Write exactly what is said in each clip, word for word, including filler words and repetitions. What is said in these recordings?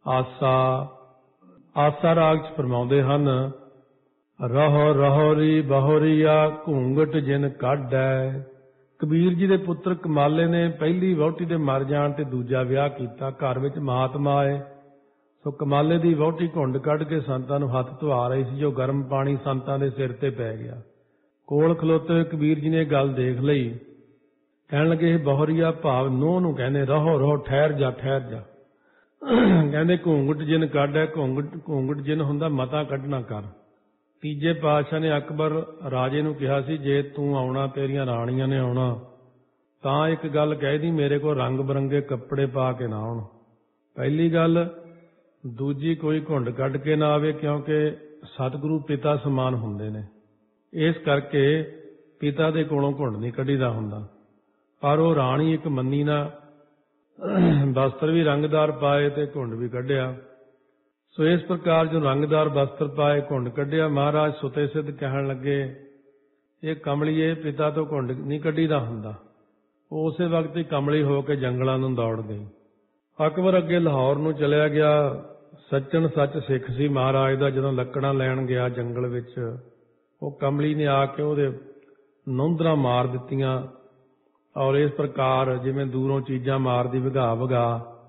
ਆਸਾ। ਆਸਾ ਰਾਗ ਚ ਫਰਮਾਉਂਦੇ ਹਨ, ਰਹੋ ਰਹੋਰੀ ਬਹੋਰੀਆ ਘੂੰਗਟ ਜਿਨ ਕੱਢੈ। ਕਬੀਰ ਜੀ ਦੇ ਪੁੱਤਰ ਕਮਾਲੇ ਨੇ ਪਹਿਲੀ ਵਹੁਟੀ ਦੇ ਮਰ ਜਾਣ ਤੇ ਦੂਜਾ ਵਿਆਹ ਕੀਤਾ। ਘਰ ਵਿੱਚ ਮਹਾਤਮਾ ਆਏ, ਸੋ ਕਮਾਲੇ ਦੀ ਵਹੁਟੀ ਘੁੰਡ ਕੱਢ ਕੇ ਸੰਤਾਂ ਨੂੰ ਹੱਥ ਧਵਾ ਰਹੀ ਸੀ, ਜੋ ਗਰਮ ਪਾਣੀ ਸੰਤਾਂ ਦੇ ਸਿਰ ਤੇ ਪੈ ਗਿਆ। ਕੋਲ ਖਲੋਤੇ ਹੋਏ ਕਬੀਰ ਜੀ ਨੇ ਗੱਲ ਦੇਖ ਲਈ, ਕਹਿਣ ਲੱਗੇ, ਇਹ ਬਹੋਰੀਆ ਭਾਵ ਨੂੰਹ ਨੂੰ ਕਹਿੰਦੇ, ਰਹੋ ਰਹੋ ਠਹਿਰ ਜਾ ਠਹਿਰ ਜਾ। ਕਹਿੰਦੇ ਘੂੰਗਟ ਜਿਨ ਕੱਢੈ, ਘੂੰਗਟ ਘੂੰਗਟ ਜਿਨ ਹੁੰਦਾ ਮਤਾ ਕੱਢਣਾ ਕਰ। ਤੀਜੇ ਪਾਤਸ਼ਾਹ ਨੇ ਅਕਬਰ ਰਾਜੇ ਨੂੰ ਕਿਹਾ ਸੀ, ਜੇ ਤੂੰ ਆਉਣਾ, ਤੇਰੀਆਂ ਰਾਣੀਆਂ ਨੇ ਆਉਣਾ, ਤਾਂ ਇੱਕ ਗੱਲ ਕਹਿ ਦੀ, ਮੇਰੇ ਕੋਲ ਰੰਗ ਬਰੰਗੇ ਕੱਪੜੇ ਪਾ ਕੇ ਨਾ ਆਉਣ। ਪਹਿਲੀ ਗੱਲ। ਦੂਜੀ, ਕੋਈ ਘੁੰਡ ਕੱਢ ਕੇ ਨਾ ਆਵੇ, ਕਿਉਂਕਿ ਸਤਿਗੁਰੂ ਪਿਤਾ ਸਮਾਨ ਹੁੰਦੇ ਨੇ, ਇਸ ਕਰਕੇ ਪਿਤਾ ਦੇ ਕੋਲੋਂ ਘੁੰਡ ਨਹੀਂ ਕੱਢੀਦਾ ਹੁੰਦਾ। ਪਰ ਉਹ ਰਾਣੀ ਇੱਕ ਮੰਨੀ ਨਾ, ਵਸਤਰ ਵੀ ਰੰਗਦਾਰ ਪਾਏ ਤੇ ਘੁੰਡ ਵੀ ਕੱਢਿਆ। ਸੋ ਇਸ ਪ੍ਰਕਾਰ ਜੋ ਰੰਗਦਾਰ ਵਸਤਰ ਪਾਏ, ਘੁੰਡ ਕੱਢਿਆ। ਮਹਾਰਾਜ ਸੁਤੇ ਸਿੱਧ ਕਹਿਣ ਲੱਗੇ, ਇਹ ਕਮਲੀਏ, ਪਿਤਾ ਤੋਂ ਘੁੰਡ ਨਹੀਂ ਕੱਢੀਦਾ ਹੁੰਦਾ। ਉਹ ਉਸੇ ਵਕਤ ਹੀ ਕਮਲੀ ਹੋ ਕੇ ਜੰਗਲਾਂ ਨੂੰ ਦੌੜ ਗਈ। ਅਕਬਰ ਅੱਗੇ ਲਾਹੌਰ ਨੂੰ ਚਲਿਆ ਗਿਆ। ਸੱਚਣ ਸੱਚ ਸਿੱਖ ਸੀ ਮਹਾਰਾਜ ਦਾ। ਜਦੋਂ ਲੱਕੜਾਂ ਲੈਣ ਗਿਆ ਜੰਗਲ ਵਿੱਚ, ਉਹ ਕਮਲੀ ਨੇ ਆ ਕੇ ਉਹਦੇ ਨੌਂਦਰਾਂ ਮਾਰ ਦਿੱਤੀਆਂ। ਔਰ ਇਸ ਪ੍ਰਕਾਰ ਜਿਵੇਂ ਦੂਰੋਂ ਚੀਜ਼ਾਂ ਮਾਰਦੀ ਵਿਘਾ ਵਿਘਾ।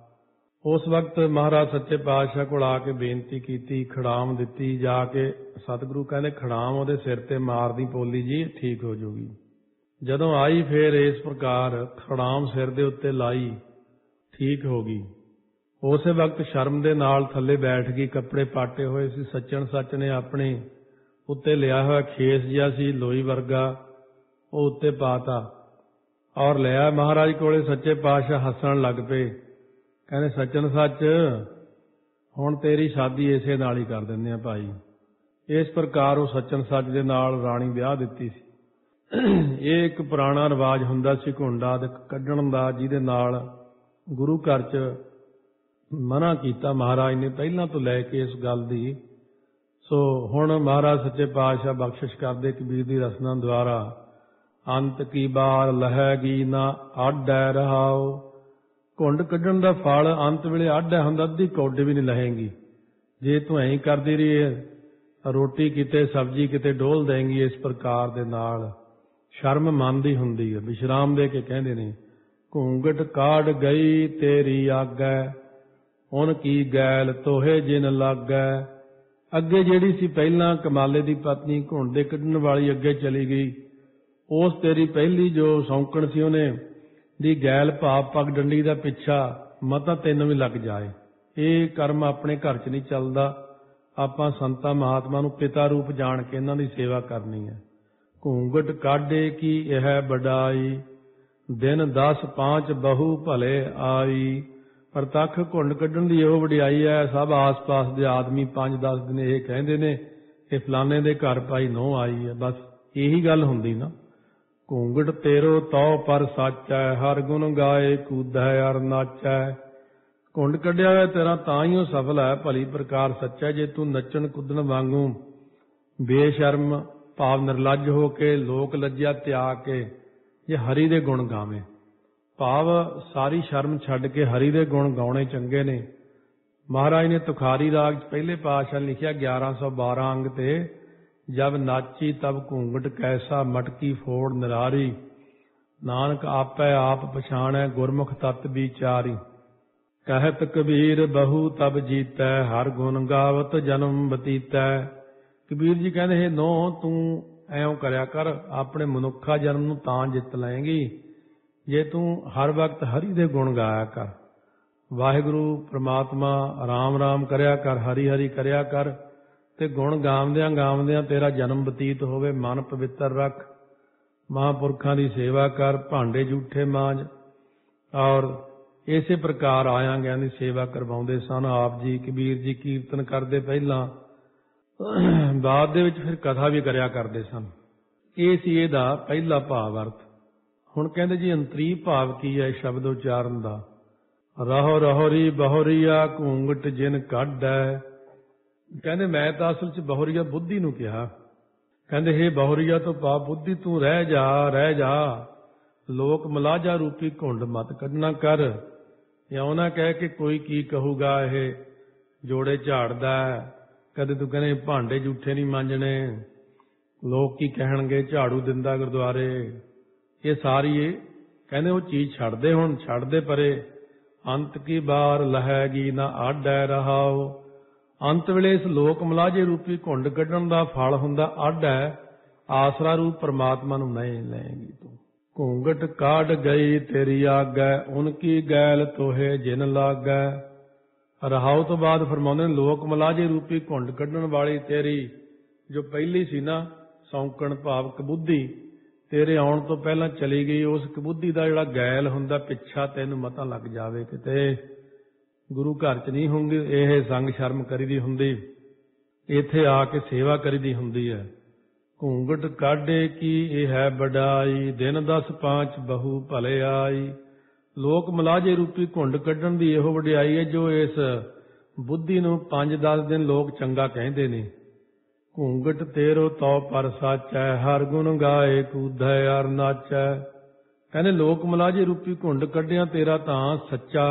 ਉਸ ਵਕਤ ਮਹਾਰਾਜ ਸੱਚੇ ਪਾਤਸ਼ਾਹ ਕੋਲ ਆ ਕੇ ਬੇਨਤੀ ਕੀਤੀ, ਖੜਾਮ ਦਿੱਤੀ। ਜਾ ਕੇ ਸਤਿਗੁਰੂ ਕਹਿੰਦੇ, ਖੜਾਮ ਉਹਦੇ ਸਿਰ ਤੇ ਮਾਰਦੀ ਪੋਲੀ ਜੀ, ਠੀਕ ਹੋ ਜਾਊਗੀ। ਜਦੋਂ ਆਈ ਫੇਰ ਇਸ ਪ੍ਰਕਾਰ ਖੜਾਮ ਸਿਰ ਦੇ ਉੱਤੇ ਲਾਈ, ਠੀਕ ਹੋ ਗਈ। ਉਸੇ ਵਕਤ ਸ਼ਰਮ ਦੇ ਨਾਲ ਥੱਲੇ ਬੈਠ ਗਈ। ਕੱਪੜੇ ਪਾਟੇ ਹੋਏ ਸੀ। ਸੱਚਣ ਸੱਚ ਨੇ ਆਪਣੇ ਉੱਤੇ ਲਿਆ ਹੋਇਆ ਖੇਸ ਜਿਹਾ ਸੀ ਲੋਈ ਵਰਗਾ, ਉਹ ਉੱਤੇ ਪਾਤਾ ਔਰ ਲਿਆ ਮਹਾਰਾਜ ਕੋਲੇ। ਸੱਚੇ ਪਾਤਸ਼ਾਹ ਹੱਸਣ ਲੱਗ ਪਏ, ਕਹਿੰਦੇ, ਸੱਚਣ ਸੱਚ, ਹੁਣ ਤੇਰੀ ਸ਼ਾਦੀ ਇਸੇ ਨਾਲ ਹੀ ਕਰ ਦਿੰਦੇ ਆ ਭਾਈ। ਇਸ ਪ੍ਰਕਾਰ ਉਹ ਸੱਚਣ ਸੱਚ ਦੇ ਨਾਲ ਰਾਣੀ ਵਿਆਹ ਦਿੱਤੀ ਸੀ। ਇਹ ਇੱਕ ਪੁਰਾਣਾ ਰਿਵਾਜ ਹੁੰਦਾ ਸੀ ਘੁੰਡਾ ਕੱਢਣ ਦਾ, ਜਿਹਦੇ ਨਾਲ ਗੁਰੂ ਘਰ 'ਚ ਮਨ੍ਹਾ ਕੀਤਾ ਮਹਾਰਾਜ ਨੇ ਪਹਿਲਾਂ ਤੋਂ ਲੈ ਕੇ ਇਸ ਗੱਲ ਦੀ। ਸੋ ਹੁਣ ਮਹਾਰਾਜ ਸੱਚੇ ਪਾਤਸ਼ਾਹ ਬਖਸ਼ਿਸ਼ ਕਰਦੇ ਕਬੀਰ ਦੀ ਰਸਨਾ ਦੁਆਰਾ, ਅੰਤ ਕੀ ਬਾਰ ਲਹੈਗੀ ਨਾ ਆਡੈ ਰਹਾਓ। ਘੁੰਡ ਕੱਢਣ ਦਾ ਫਲ ਅੰਤ ਵੇਲੇ ਆਡੈ ਹੁੰਦਾ, ਅੱਧੀ ਕੌਡ ਵੀ ਨਹੀਂ ਲਹੇਗੀ। ਜੇ ਤੂੰ ਐਂ ਕਰਦੀ ਰਹੀ, ਰੋਟੀ ਕਿਤੇ ਸਬਜ਼ੀ ਕਿਤੇ ਡੋਲ ਦੇਂਗੀ। ਇਸ ਪ੍ਰਕਾਰ ਦੇ ਨਾਲ ਸ਼ਰਮ ਮਨ ਦੀ ਹੁੰਦੀ ਹੈ। ਵਿਸ਼ਰਾਮ ਦੇ ਕੇ ਕਹਿੰਦੇ ਨੇ, ਘੂੰਗਟ ਕਾਢ ਗਈ ਤੇਰੀ ਆਗੈ, ਹੁਣ ਕੀ ਗੈਲ ਤੋਹੇ ਜਿਨ ਲਾਗੈ। ਅੱਗੇ ਜਿਹੜੀ ਸੀ ਪਹਿਲਾਂ ਕਮਾਲੇ ਦੀ ਪਤਨੀ ਘੁੰਡ ਦੇ ਕੱਢਣ ਵਾਲੀ, ਅੱਗੇ ਚਲੀ ਗਈ। ਉਸ ਤੇਰੀ ਪਹਿਲੀ ਜੋ ਸੌਂਕਣ ਸੀ, ਉਹਨੇ ਦੀ ਗੈਲ ਭਾਵ ਪੱਗ ਡੰਡੀ ਦਾ ਪਿੱਛਾ ਮਤਾ ਤੈਨੂੰ ਵੀ ਲੱਗ ਜਾਏ। ਇਹ ਕਰਮ ਆਪਣੇ ਘਰ 'ਚ ਨਹੀਂ ਚੱਲਦਾ। ਆਪਾਂ ਸੰਤਾਂ ਮਹਾਤਮਾ ਨੂੰ ਪਿਤਾ ਰੂਪ ਜਾਣ ਕੇ ਇਹਨਾਂ ਦੀ ਸੇਵਾ ਕਰਨੀ ਹੈ। ਘੂੰਗਟ ਕਾਢੇ ਕੀ ਇਹ ਵਡਾਈ, ਦਿਨ ਦਸ ਪਾਂਚ ਬਹੂ ਭਲੇ ਆਈ। ਪ੍ਰਤੱਖ ਘੁੰਡ ਕੱਢਣ ਦੀ ਇਹੋ ਵਡਿਆਈ ਹੈ। ਸਭ ਆਸ ਪਾਸ ਦੇ ਆਦਮੀ ਪੰਜ ਦਸ ਦਿਨ ਇਹ ਕਹਿੰਦੇ ਨੇ ਕਿ ਫਲਾਣੇ ਦੇ ਘਰ ਭਾਈ ਨਹੁੰ ਆਈ ਹੈ। ਬਸ ਇਹੀ ਗੱਲ ਹੁੰਦੀ ਨਾ। ਘੂੰਗਟ ਤੇਰੋ ਤਉ ਪਰ ਸਾਚੈ, ਹਰ ਗੁਣ ਗਾਏ ਕੂਦੈ ਅਰ ਨਾਚੈ। ਘੁੰਡ ਕੱਢਿਆ ਹੋਇਆ ਤੇਰਾ ਤਾਂ ਹੀ ਉਹ ਸਫਲ ਹੈ, ਭਲੀ ਪ੍ਰਕਾਰ ਸੱਚਾ। ਜੇ ਤੂੰ ਨੱਚਣ ਕੁੱਦਣ ਵਾਂਗੂ ਬੇਸ਼ਰਮ ਭਾਵ ਨਿਰਲੱਜ ਹੋ ਕੇ, ਲੋਕ ਲੱਜਿਆ ਤਿਆਗ ਕੇ ਜੇ ਹਰੀ ਦੇ ਗੁਣ ਗਾਵੇਂ, ਭਾਵ ਸਾਰੀ ਸ਼ਰਮ ਛੱਡ ਕੇ ਹਰੀ ਦੇ ਗੁਣ ਗਾਉਣੇ ਚੰਗੇ ਨੇ। ਮਹਾਰਾਜ ਨੇ ਤੁਖਾਰੀ ਰਾਗ 'ਚ ਪਹਿਲੇ ਪਾਤਸ਼ਾਹ ਲਿਖਿਆ ਗਿਆਰਾਂ ਸੌ ਬਾਰਾਂ ਅੰਗ ਤੇ, ਜਬ ਨਾਚੀ ਤਬ ਘੂੰਗਟ ਕੈਸਾ, ਮਟਕੀ ਫੋੜ ਨਿਰਾਰੀ। ਨਾਨਕ ਆਪੈ ਆਪ ਪਛਾਣੈ, ਗੁਰਮੁਖ ਤਤ ਵਿਚਾਰੀ। ਕਹਿਤ ਕਬੀਰ ਬਹੂ ਤਬ ਜੀਤੈ, ਹਰ ਗੁਣ ਗਾਵਤ ਜਨਮ ਬਤੀਤੈ। ਕਬੀਰ ਜੀ ਕਹਿੰਦੇ, ਹੈ ਨੋ ਤੂੰ ਐਂ ਕਰਿਆ ਕਰ, ਆਪਣੇ ਮਨੁੱਖਾ ਜਨਮ ਨੂੰ ਤਾਂ ਜਿੱਤ ਲਏਂਗੀ ਜੇ ਤੂੰ ਹਰ ਵਕਤ ਹਰੀ ਦੇ ਗੁਣ ਗਾਇਆ ਕਰ। ਵਾਹਿਗੁਰੂ ਪ੍ਰਮਾਤਮਾ ਰਾਮ ਰਾਮ ਕਰਿਆ ਕਰ, ਹਰੀ ਹਰੀ ਕਰਿਆ ਕਰ, ਤੇ ਗੁਣ ਗਾਉਂਦਿਆਂ ਗਾਉਂਦਿਆਂ ਤੇਰਾ ਜਨਮ ਬਤੀਤ ਹੋਵੇ। ਮਨ ਪਵਿੱਤਰ ਰੱਖ, ਮਹਾਂਪੁਰਖਾਂ ਦੀ ਸੇਵਾ ਕਰ, ਭਾਂਡੇ ਜੂਠੇ ਮਾਂਜ। ਔਰ ਇਸੇ ਪ੍ਰਕਾਰ ਆਇਆਂ ਗਿਆਂ ਦੀ ਸੇਵਾ ਕਰਵਾਉਂਦੇ ਸਨ ਆਪ ਜੀ। ਕਬੀਰ ਜੀ ਕੀਰਤਨ ਕਰਦੇ ਪਹਿਲਾਂ, ਬਾਅਦ ਦੇ ਵਿੱਚ ਫਿਰ ਕਥਾ ਵੀ ਕਰਿਆ ਕਰਦੇ ਸਨ। ਇਹ ਸੀ ਇਹਦਾ ਪਹਿਲਾ ਭਾਵ ਅਰਥ। ਹੁਣ ਕਹਿੰਦੇ ਜੀ ਅੰਤਰੀ ਭਾਵ ਕੀ ਹੈ ਸ਼ਬਦ ਉਚਾਰਨ ਦਾ। ਰਹੋ ਰਹੋਰੀ ਬਹੋਰੀਆ ਘੂੰਗਟ ਜਿਨ ਕੱਢੈ। ਕਹਿੰਦੇ ਮੈਂ ਤਾਂ ਅਸਲ 'ਚ ਬਹੋਰੀਆ ਬੁੱਧੀ ਨੂੰ ਕਿਹਾ। ਕਹਿੰਦੇ ਹੇ ਬਹੋਰੀਆ ਤੋਂ ਭਾਵ ਬੁੱਧੀ ਤੂੰ ਰਹਿ ਜਾ ਰਹਿ ਜਾ, ਲੋਕ ਮਲਾਜਾ ਰੂਪੀ ਘੁੰਡ ਮਤ ਕੱਢਣਾ ਕਰ। ਇਉਂ ਨਾ ਕਹਿ ਕਿ ਕੋਈ ਕੀ ਕਹੂਗਾ, ਇਹ ਜੋੜੇ ਝਾੜਦਾ, ਕਦੇ ਤੂੰ ਕਹਿੰਦੇ ਭਾਂਡੇ ਜੂਠੇ ਨਹੀਂ ਮਾਂਜਣੇ, ਲੋਕ ਕੀ ਕਹਿਣਗੇ, ਝਾੜੂ ਦਿੰਦਾ ਗੁਰਦੁਆਰੇ। ਇਹ ਸਾਰੀ ਇਹ ਕਹਿੰਦੇ ਉਹ ਚੀਜ਼ ਛੱਡਦੇ, ਹੁਣ ਛੱਡਦੇ ਪਰੇ। ਅੰਤ ਕੀ ਬਾਰ ਲਹੈਗੀ ਨਾ ਆਡੈ ਰਹਾਓ। ਅੰਤ ਵੇਲੇ ਇਸ ਲੋਕ ਮਲਾਜੇ ਰੂਪੀ ਘੁੰਡ ਕੱਢਣ ਦਾ ਫਲ ਹੁੰਦਾ ਅੱਡ ਹੈ, ਆਸਰਾ ਰੂਪ ਪਰਮਾਤਮਾ ਨੂੰ ਨਹੀਂ ਲੈਂਗੀ ਤੂੰ। ਘੂੰਗਟ ਕਾਢ ਗਈ ਤੇਰੀ ਆਗੈ, ਉਨਕੀ ਗੈਲ ਤੋਹੇ ਜਿਨ ਲਾਗੈ। ਰਹਾਉ ਤੋਂ ਬਾਅਦ ਫਰਮਾਉਂਦੇ ਨੇ ਲੋਕ ਮਲਾਜੇ ਰੂਪੀ ਘੁੰਡ ਕੱਢਣ ਵਾਲੀ ਤੇਰੀ ਜੋ ਪਹਿਲੀ ਸੀ ਨਾ ਸੌਂਕਣ ਭਾਵ ਕਬੁੱਧੀ, ਤੇਰੇ ਆਉਣ ਤੋਂ ਪਹਿਲਾਂ ਚਲੀ ਗਈ। ਉਸ ਕਬੁੱਧੀ ਦਾ ਜਿਹੜਾ ਗੈਲ ਹੁੰਦਾ ਪਿੱਛਾ ਤੈਨੂੰ ਮਤਾ ਲੱਗ ਜਾਵੇ, ਕਿਤੇ ਗੁਰੂ ਘਰ 'ਚ ਨਹੀਂ ਹੁੰਦੀ ਇਹ ਸੰਗ ਸ਼ਰਮ ਕਰੀਦੀ ਹੁੰਦੀ, ਇੱਥੇ ਆ ਕੇ ਸੇਵਾ ਕਰੀਦੀ ਹੁੰਦੀ ਹੈ। ਘੂੰਗਟ ਕਾਢੇ ਕੀ ਇਹ ਹੈ ਵਡਾਈ, ਦਿਨ ਦਸ ਪਾਂਚ ਬਹੂ ਭਲੇ ਆਈ। ਲੋਕ ਮਲਾਜੇ ਰੂਪੀ ਘੁੰਡ ਕੱਢਣ ਦੀ ਇਹੋ ਵਡਿਆਈ ਹੈ ਜੋ ਇਸ ਬੁੱਧੀ ਨੂੰ ਪੰਜ ਦਸ ਦਿਨ ਲੋਕ ਚੰਗਾ ਕਹਿੰਦੇ ਨੇ। ਘੂੰਗਟ ਤੇਰੋ ਤਉ ਪਰ ਸਾਚੈ, ਹਰ ਗੁਣ ਗਾਏ ਕੂਧੈ ਅਰ ਨਾਚੈ। ਕਹਿੰਦੇ ਲੋਕ ਮਲਾਜੇ ਰੂਪੀ ਘੁੰਡ ਕੱਢਿਆ ਤੇਰਾ ਤਾਂ ਸੱਚਾ,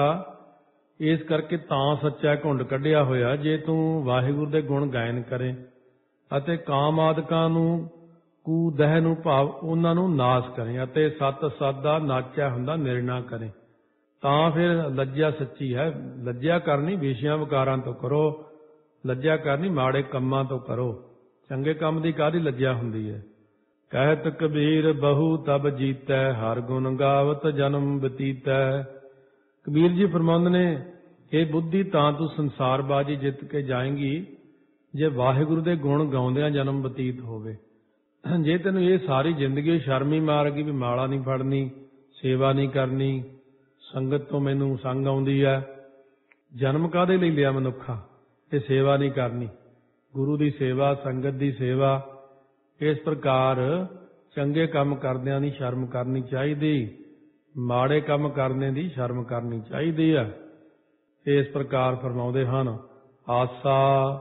ਇਸ ਕਰਕੇ ਤਾਂ ਸੱਚਾ ਘੁੰਡ ਕੱਢਿਆ ਹੋਇਆ ਜੇ ਤੂੰ ਵਾਹਿਗੁਰੂ ਦੇ ਗੁਣ ਗਾਇਨ ਕਰੇ ਅਤੇ ਕਾਮ ਆਦਿਕਾਂ ਨੂੰ ਕੂਦਹਿ ਨੂੰ ਭਾਵ ਉਹਨਾਂ ਨੂੰ ਨਾਸ ਕਰੇ ਅਤੇ ਸਤ ਸਤ ਦਾ ਨਾਚਿਆ ਹੁੰਦਾ ਨਿਰਣਾ ਕਰੇ, ਤਾਂ ਫਿਰ ਲੱਜਿਆ ਸੱਚੀ ਹੈ। ਲੱਜਿਆ ਕਰਨੀ ਵਿਸ਼ਿਆਂ ਵਿਕਾਰਾਂ ਤੋਂ ਕਰੋ, ਲੱਜਿਆ ਕਰਨੀ ਮਾੜੇ ਕੰਮਾਂ ਤੋਂ ਕਰੋ, ਚੰਗੇ ਕੰਮ ਦੀ ਕਾਹਦੀ ਲੱਜਿਆ ਹੁੰਦੀ ਹੈ। ਕਹਿਤ ਕਬੀਰ ਬਹੁ ਤਬ ਜੀਤੈ, ਹਰ ਗੁਣ ਗਾਵਤ ਜਨਮ ਬਤੀਤੈ। ਕਬੀਰ ਜੀ ਫਰਮਾਉਂਦੇ ਨੇ ਇਹ ਬੁੱਧੀ ਤਾਂ ਤੂੰ ਸੰਸਾਰ ਬਾਜੀ ਜਿੱਤ ਕੇ ਜਾਏਂਗੀ ਜੇ ਵਾਹਿਗੁਰੂ ਦੇ ਗੁਣ ਗਾਉਂਦਿਆਂ ਜਨਮ ਬਤੀਤ ਹੋਵੇ। ਜੇ ਤੈਨੂੰ ਇਹ ਸਾਰੀ ਜ਼ਿੰਦਗੀ ਸ਼ਰਮੀ ਮਾਰ ਗਈ ਵੀ ਮਾਲਾ ਨਹੀਂ ਫੜਨੀ, ਸੇਵਾ ਨਹੀਂ ਕਰਨੀ, ਸੰਗਤ ਤੋਂ ਮੈਨੂੰ ਸੰਗ ਆਉਂਦੀ ਹੈ, ਜਨਮ ਕਾਹਦੇ ਲਈ ਲਿਆ ਮਨੁੱਖਾ, ਇਹ ਸੇਵਾ ਨਹੀਂ ਕਰਨੀ, ਗੁਰੂ ਦੀ ਸੇਵਾ ਸੰਗਤ ਦੀ ਸੇਵਾ। ਇਸ ਪ੍ਰਕਾਰ ਚੰਗੇ ਕੰਮ ਕਰਦਿਆਂ ਦੀ ਸ਼ਰਮ ਕਰਨੀ ਚਾਹੀਦੀ, ਮਾੜੇ ਕੰਮ ਕਰਨੇ ਦੀ ਸ਼ਰਮ ਕਰਨੀ ਚਾਹੀਦੀ ਹੈ। ਇਸ ਪ੍ਰਕਾਰ ਫਰਮਾਉਂਦੇ ਹਨ, ਆਸਾ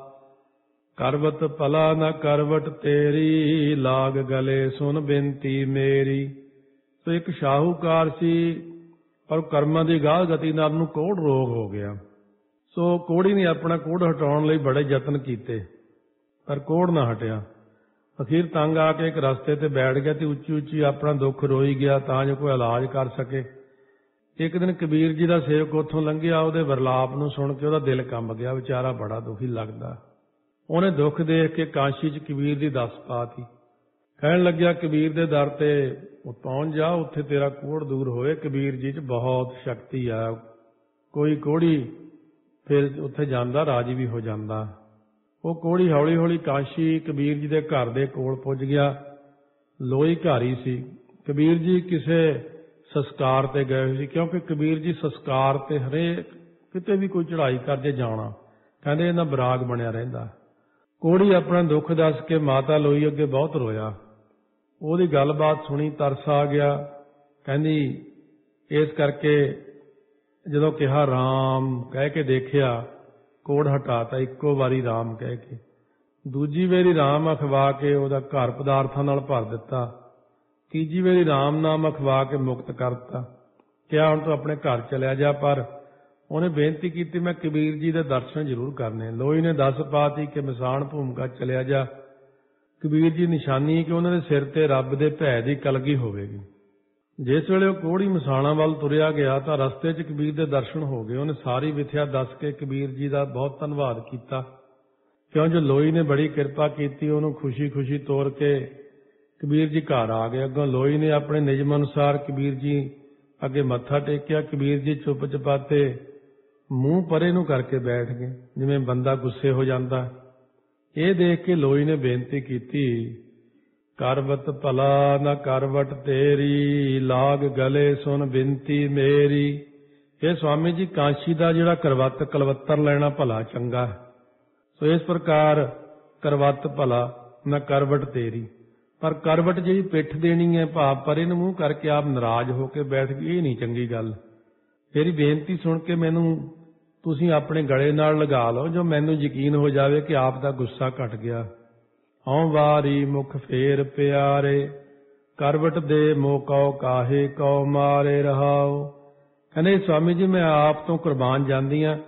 ਕਰਵਟ ਭਲਾ ਨਾ ਕਰਵਟ ਤੇਰੀ, ਲਾਗ ਗਲੇ ਸੁਣ ਬੇਨਤੀ ਮੇਰੀ। ਸੋ ਇੱਕ ਸ਼ਾਹੂਕਾਰ ਸੀ ਪਰ ਕਰਮਾਂ ਦੀ ਗਾਹ ਗਤੀ ਨਾਲ ਨੂੰ ਕੋੜ ਰੋਗ ਹੋ ਗਿਆ। ਸੋ ਕੋੜੀ ਨੇ ਆਪਣਾ ਕੋੜ ਹਟਾਉਣ ਲਈ ਬੜੇ ਯਤਨ ਕੀਤੇ ਪਰ ਕੋੜ ਨਾ ਹਟਿਆ। ਅਖੀਰ ਤੰਗ ਆ ਕੇ ਇੱਕ ਰਸਤੇ ਤੇ ਬੈਠ ਗਿਆ ਤੇ ਉੱਚੀ ਉੱਚੀ ਆਪਣਾ ਦੁੱਖ ਰੋਈ ਗਿਆ ਤਾਂ ਜੋ ਕੋਈ ਇਲਾਜ ਕਰ ਸਕੇ। ਇੱਕ ਦਿਨ ਕਬੀਰ ਜੀ ਦਾ ਸੇਵਕ ਉੱਥੋਂ ਲੰਘਿਆ, ਉਹਦੇ ਵਰਲਾਪ ਨੂੰ ਸੁਣ ਕੇ ਉਹਦਾ ਦਿਲ ਕੰਬ ਗਿਆ, ਵਿਚਾਰਾ ਬੜਾ ਦੁਖੀ ਲੱਗਦਾ। ਉਹਨੇ ਦੁੱਖ ਦੇਖ ਕੇ ਕਾਂਸ਼ੀ 'ਚ ਕਬੀਰ ਦੀ ਦੱਸ ਪਾਤੀ। ਕਹਿਣ ਲੱਗਿਆ ਕਬੀਰ ਦੇ ਦਰ ਤੇ ਪਹੁੰਚ ਜਾ, ਉੱਥੇ ਤੇਰਾ ਕੋੜ ਦੂਰ ਹੋਏ। ਕਬੀਰ ਜੀ 'ਚ ਬਹੁਤ ਸ਼ਕਤੀ ਆ, ਕੋਈ ਕੋੜੀ ਫਿਰ ਉੱਥੇ ਜਾਂਦਾ ਰਾਜੀ ਵੀ ਹੋ ਜਾਂਦਾ। ਉਹ ਕੋੜੀ ਹੌਲੀ ਹੌਲੀ ਕਾਂਸ਼ੀ ਕਬੀਰ ਜੀ ਦੇ ਘਰ ਦੇ ਕੋਲ ਪੁੱਜ ਗਿਆ। ਲੋਈ ਘਾਰੀ ਸੀ। ਕਬੀਰ ਜੀ ਕਿਸੇ ਸੰਸਕਾਰ ਤੇ ਗਏ ਹੋਏ ਸੀ, ਕਿਉਂਕਿ ਕਬੀਰ ਜੀ ਸੰਸਕਾਰ ਤੇ ਹਰੇਕ ਕਿਤੇ ਵੀ ਕੋਈ ਚੜ੍ਹਾਈ ਕਰਦੇ ਜਾਣਾ, ਕਹਿੰਦੇ ਇਹਨਾਂ ਬਰਾਗ ਬਣਿਆ ਰਹਿੰਦਾ। ਕੋੜੀ ਆਪਣਾ ਦੁੱਖ ਦੱਸ ਕੇ ਮਾਤਾ ਲੋਈ ਅੱਗੇ ਬਹੁਤ ਰੋਇਆ। ਉਹਦੀ ਗੱਲਬਾਤ ਸੁਣੀ, ਤਰਸ ਆ ਗਿਆ। ਕਹਿੰਦੀ ਇਸ ਕਰਕੇ ਜਦੋਂ ਕਿਹਾ ਰਾਮ ਕਹਿ ਕੇ ਦੇਖਿਆ, ਕੋੜ ਹਟਾਤਾ ਇੱਕੋ ਵਾਰੀ ਰਾਮ ਕਹਿ ਕੇ। ਦੂਜੀ ਵਾਰੀ ਰਾਮ ਅਖਵਾ ਕੇ ਉਹਦਾ ਘਰ ਪਦਾਰਥਾਂ ਨਾਲ ਭਰ ਦਿੱਤਾ। ਤੀਜੀ ਵਾਰੀ ਰਾਮ ਨਾਮ ਅਖਵਾ ਕੇ ਮੁਕਤ ਕਰਤਾ। ਕਿਹਾ ਹੁਣ ਤੂੰ ਆਪਣੇ ਘਰ ਚਲਿਆ ਜਾ, ਪਰ ਉਹਨੇ ਬੇਨਤੀ ਕੀਤੀ ਮੈਂ ਕਬੀਰ ਜੀ ਦੇ ਦਰਸ਼ਨ ਜ਼ਰੂਰ ਕਰਨੇ। ਲੋਈ ਨੇ ਦੱਸ ਪਾਤੀ ਕਿ ਮਸਾਣ ਭੂਮਿਕਾ ਚਲਿਆ ਜਾ। ਕਬੀਰ ਜੀ ਨਿਸ਼ਾਨੀ ਕਿ ਉਹਨਾਂ ਦੇ ਸਿਰ ਤੇ ਰੱਬ ਦੇ ਭੈ ਦੀ ਕਲਗੀ ਹੋਵੇਗੀ। ਜਿਸ ਵੇਲੇ ਉਹ ਕੋੜੀ ਮਸਾਣਾ ਵੱਲ ਤੁਰਿਆ ਗਿਆ ਤਾਂ ਰਸਤੇ 'ਚ ਕਬੀਰ ਦੇ ਦਰਸ਼ਨ ਹੋ ਗਏ। ਉਹਨੇ ਸਾਰੀ ਵਿਥਿਆ ਦੱਸ ਕੇ ਕਬੀਰ ਜੀ ਦਾ ਬਹੁਤ ਧੰਨਵਾਦ ਕੀਤਾ, ਕਿਉਂ ਜੋ ਲੋਈ ਨੇ ਬੜੀ ਕਿਰਪਾ ਕੀਤੀ। ਉਹਨੂੰ ਖੁਸ਼ੀ ਖੁਸ਼ੀ ਤੋਰ ਕੇ ਕਬੀਰ ਜੀ ਘਰ ਆ ਗਏ। ਅੱਗੋਂ ਲੋਈ ਨੇ ਆਪਣੇ ਨਿਯਮ ਅਨੁਸਾਰ ਕਬੀਰ ਜੀ ਅੱਗੇ ਮੱਥਾ ਟੇਕਿਆ। ਕਬੀਰ ਜੀ ਚੁੱਪ ਚਪਾਤੇ ਮੂੰਹ ਪਰੇ ਨੂੰ ਕਰਕੇ ਬੈਠ ਗਏ, ਜਿਵੇਂ ਬੰਦਾ ਗੁੱਸੇ ਹੋ ਜਾਂਦਾ। ਇਹ ਦੇਖ ਕੇ ਲੋਈ ਨੇ ਬੇਨਤੀ ਕੀਤੀ, ਕਰਵਟ ਭਲਾ ਨਾ ਕਰਵਟ ਤੇਰੀ, ਲਾਗ ਗਲੇ ਸੁਣ ਬਿਨਤੀ ਮੇਰੀ। ਇਹ ਸਵਾਮੀ ਜੀ ਕਾਂਸ਼ੀ ਦਾ ਜਿਹੜਾ ਕਰਵੱਤ ਕਲਵੱਤਰ ਲੈਣਾ ਭਲਾ ਚੰਗਾ। ਸੋ ਇਸ ਪ੍ਰਕਾਰ ਕਰਵੱਤ ਭਲਾ ਨਾ ਕਰਵਟ ਤੇਰੀ, ਪਰ ਕਰਵਟ ਜਿਹੜੀ ਪਿੱਠ ਦੇਣੀ ਹੈ ਭਾਵ ਪਰੇ ਨੂੰ ਮੂੰਹ ਕਰਕੇ ਆਪ ਨਾਰਾਜ਼ ਹੋ ਕੇ ਬੈਠ ਗਈ, ਇਹ ਨਹੀਂ ਚੰਗੀ ਗੱਲ। ਮੇਰੀ ਬੇਨਤੀ ਸੁਣ ਕੇ ਮੈਨੂੰ ਤੁਸੀਂ ਆਪਣੇ ਗਲੇ ਨਾਲ ਲਗਾ ਲਓ, ਜੋ ਮੈਨੂੰ ਯਕੀਨ ਹੋ ਜਾਵੇ ਕਿ ਆਪ ਦਾ ਗੁੱਸਾ ਘਟ ਗਿਆ। ਹਉ ਵਾਰੀ ਮੁਖ ਫੇਰ ਪਿਆਰੇ, ਕਰਵਟ ਦੇ ਮੋਕਉ ਕਾਹੇ ਕਉ ਮਾਰੇ ਰਹਾਓ। ਕਹਿੰਦੇ ਸਵਾਮੀ ਜੀ ਮੈਂ ਆਪ ਤੋਂ ਕੁਰਬਾਨ ਜਾਂਦੀ ਹਾਂ,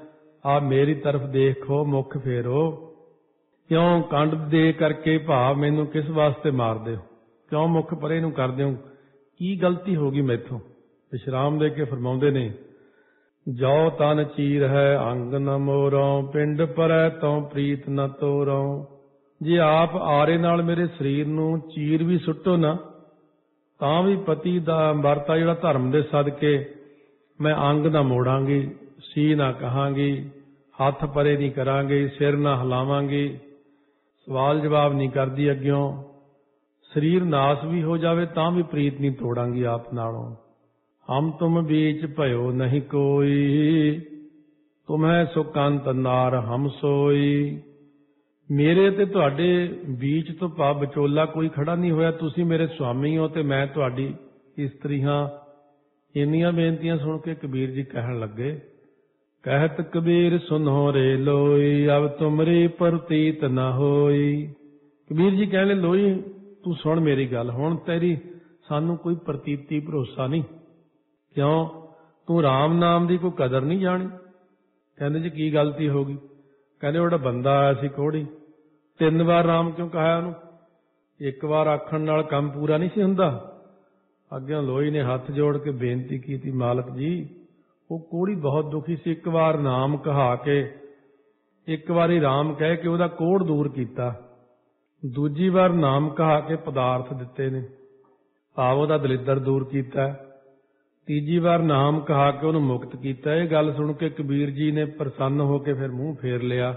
ਆ ਮੇਰੀ ਤਰਫ ਦੇਖੋ, ਮੁਖ ਫੇਰੋ। ਕਿਉਂ ਕੰਡ ਦੇ ਕਰਕੇ ਭਾਵ ਮੈਨੂੰ ਕਿਸ ਵਾਸਤੇ ਮਾਰਦੇ ਹੋ? ਕਿਉਂ ਮੁਖ ਪਰੇ ਨੂੰ ਕਰਦੇ ਹੋ? ਕੀ ਗਲਤੀ ਹੋ ਗਈ ਮੈਥੋਂ? ਵਿਸ਼ਰਾਮ ਦੇ ਕੇ ਫਰਮਾਉਂਦੇ ਨੇ, ਜੋ ਤਨ ਚੀਰ ਹੈ ਅੰਗ ਨ ਮੋਰੋਂ, ਪਿੰਡ ਪਰੈ ਤੋਂ ਪ੍ਰੀਤ ਨ ਤੋਰੋਂ। ਜੇ ਆਪ ਆਰੇ ਨਾਲ ਮੇਰੇ ਸਰੀਰ ਨੂੰ ਚੀਰ ਵੀ ਸੁੱਟੋ ਨਾ, ਤਾਂ ਵੀ ਪਤੀ ਦਾ ਵਰਤਾ ਜਿਹੜਾ ਧਰਮ ਦੇ ਸਦਕੇ ਮੈਂ ਅੰਗ ਨਾ ਮੋੜਾਂਗੀ, ਸੀ ਨਾ ਕਹਾਂਗੀ, ਹੱਥ ਪਰੇ ਨਹੀਂ ਕਰਾਂਗੀ, ਸਿਰ ਨਾ ਹਿਲਾਵਾਂਗੀ, ਸਵਾਲ ਜਵਾਬ ਨਹੀਂ ਕਰਦੀ ਅੱਗਿਓਂ। ਸਰੀਰ ਨਾਸ ਵੀ ਹੋ ਜਾਵੇ ਤਾਂ ਵੀ ਪ੍ਰੀਤ ਨਹੀਂ ਤੋੜਾਂਗੀ ਆਪ ਨਾਲੋਂ। ਹਮ ਤੁਮ ਬੀਚ ਭਇਓ ਨਹੀਂ ਕੋਈ, ਤੁਮਹਿ ਸੁਕੰਤ ਨਾਰ ਹਮ ਸੋਈ। ਮੇਰੇ ਤੇ ਤੁਹਾਡੇ ਬੀਚ ਤੋਂ ਭਾਵ ਵਿਚੋਲਾ ਕੋਈ ਖੜਾ ਨਹੀਂ ਹੋਇਆ। ਤੁਸੀਂ ਮੇਰੇ ਸੁਆਮੀ ਹੋ ਤੇ ਮੈਂ ਤੁਹਾਡੀ ਇਸਤਰੀ ਹਾਂ। ਇੰਨੀਆਂ ਬੇਨਤੀਆਂ ਸੁਣ ਕੇ ਕਬੀਰ ਜੀ ਕਹਿਣ ਲੱਗੇ, ਕਹਿਤ ਕਬੀਰ ਸੁਨੋ ਰੇ ਲੋਈ, ਅਬ ਤੁਮਰੀ ਪ੍ਰਤੀਤ ਨਾ ਹੋਈ। ਕਬੀਰ ਜੀ ਕਹਿੰਦੇ, ਲੋਈ ਤੂੰ ਸੁਣ ਮੇਰੀ ਗੱਲ, ਹੁਣ ਤੇਰੀ ਸਾਨੂੰ ਕੋਈ ਪ੍ਰਤੀਤੀ ਭਰੋਸਾ ਨਹੀਂ। ਕਿਉਂ? ਤੂੰ ਰਾਮ ਨਾਮ ਦੀ ਕੋਈ ਕਦਰ ਨਹੀਂ ਜਾਣੀ। ਕਹਿੰਦੇ ਜੀ ਕੀ ਗਲਤੀ ਹੋ ਗਈ? ਕਹਿੰਦੇ ਉਹਦਾ ਬੰਦਾ ਆਇਆ ਸੀ ਕੋਹੜੀ, ਤਿੰਨ ਵਾਰ ਰਾਮ ਕਿਉਂ ਕਹਾਇਆ ਉਹਨੂੰ? ਇੱਕ ਵਾਰ ਆਖਣ ਨਾਲ ਕੰਮ ਪੂਰਾ ਨਹੀਂ ਸੀ ਹੁੰਦਾ। ਅੱਗੇ ਲੋਈ ਨੇ ਹੱਥ ਜੋੜ ਕੇ ਬੇਨਤੀ ਕੀਤੀ, ਮਾਲਕ ਜੀ ਉਹ ਕੋਹੜੀ ਬਹੁਤ ਦੁਖੀ ਸੀ, ਇੱਕ ਵਾਰ ਨਾਮ ਕਹਾ ਕੇ, ਇੱਕ ਵਾਰੀ ਰਾਮ ਕਹਿ ਕੇ ਉਹਦਾ ਕੋਹੜ ਦੂਰ ਕੀਤਾ, ਦੂਜੀ ਵਾਰ ਨਾਮ ਕਹਾ ਕੇ ਪਦਾਰਥ ਦਿੱਤੇ ਨੇ, ਭਾਵ ਉਹਦਾ ਦਲਿੱਦਰ ਦੂਰ ਕੀਤਾ, ਤੀਜੀ ਵਾਰ ਨਾਮ ਕਹਾ ਕੇ ਉਹਨੂੰ ਮੁਕਤ ਕੀਤਾ। ਇਹ ਗੱਲ ਸੁਣ ਕੇ ਕਬੀਰ ਜੀ ਨੇ ਪ੍ਰਸੰਨ ਹੋ ਕੇ ਫਿਰ ਮੂੰਹ ਫੇਰ ਲਿਆ।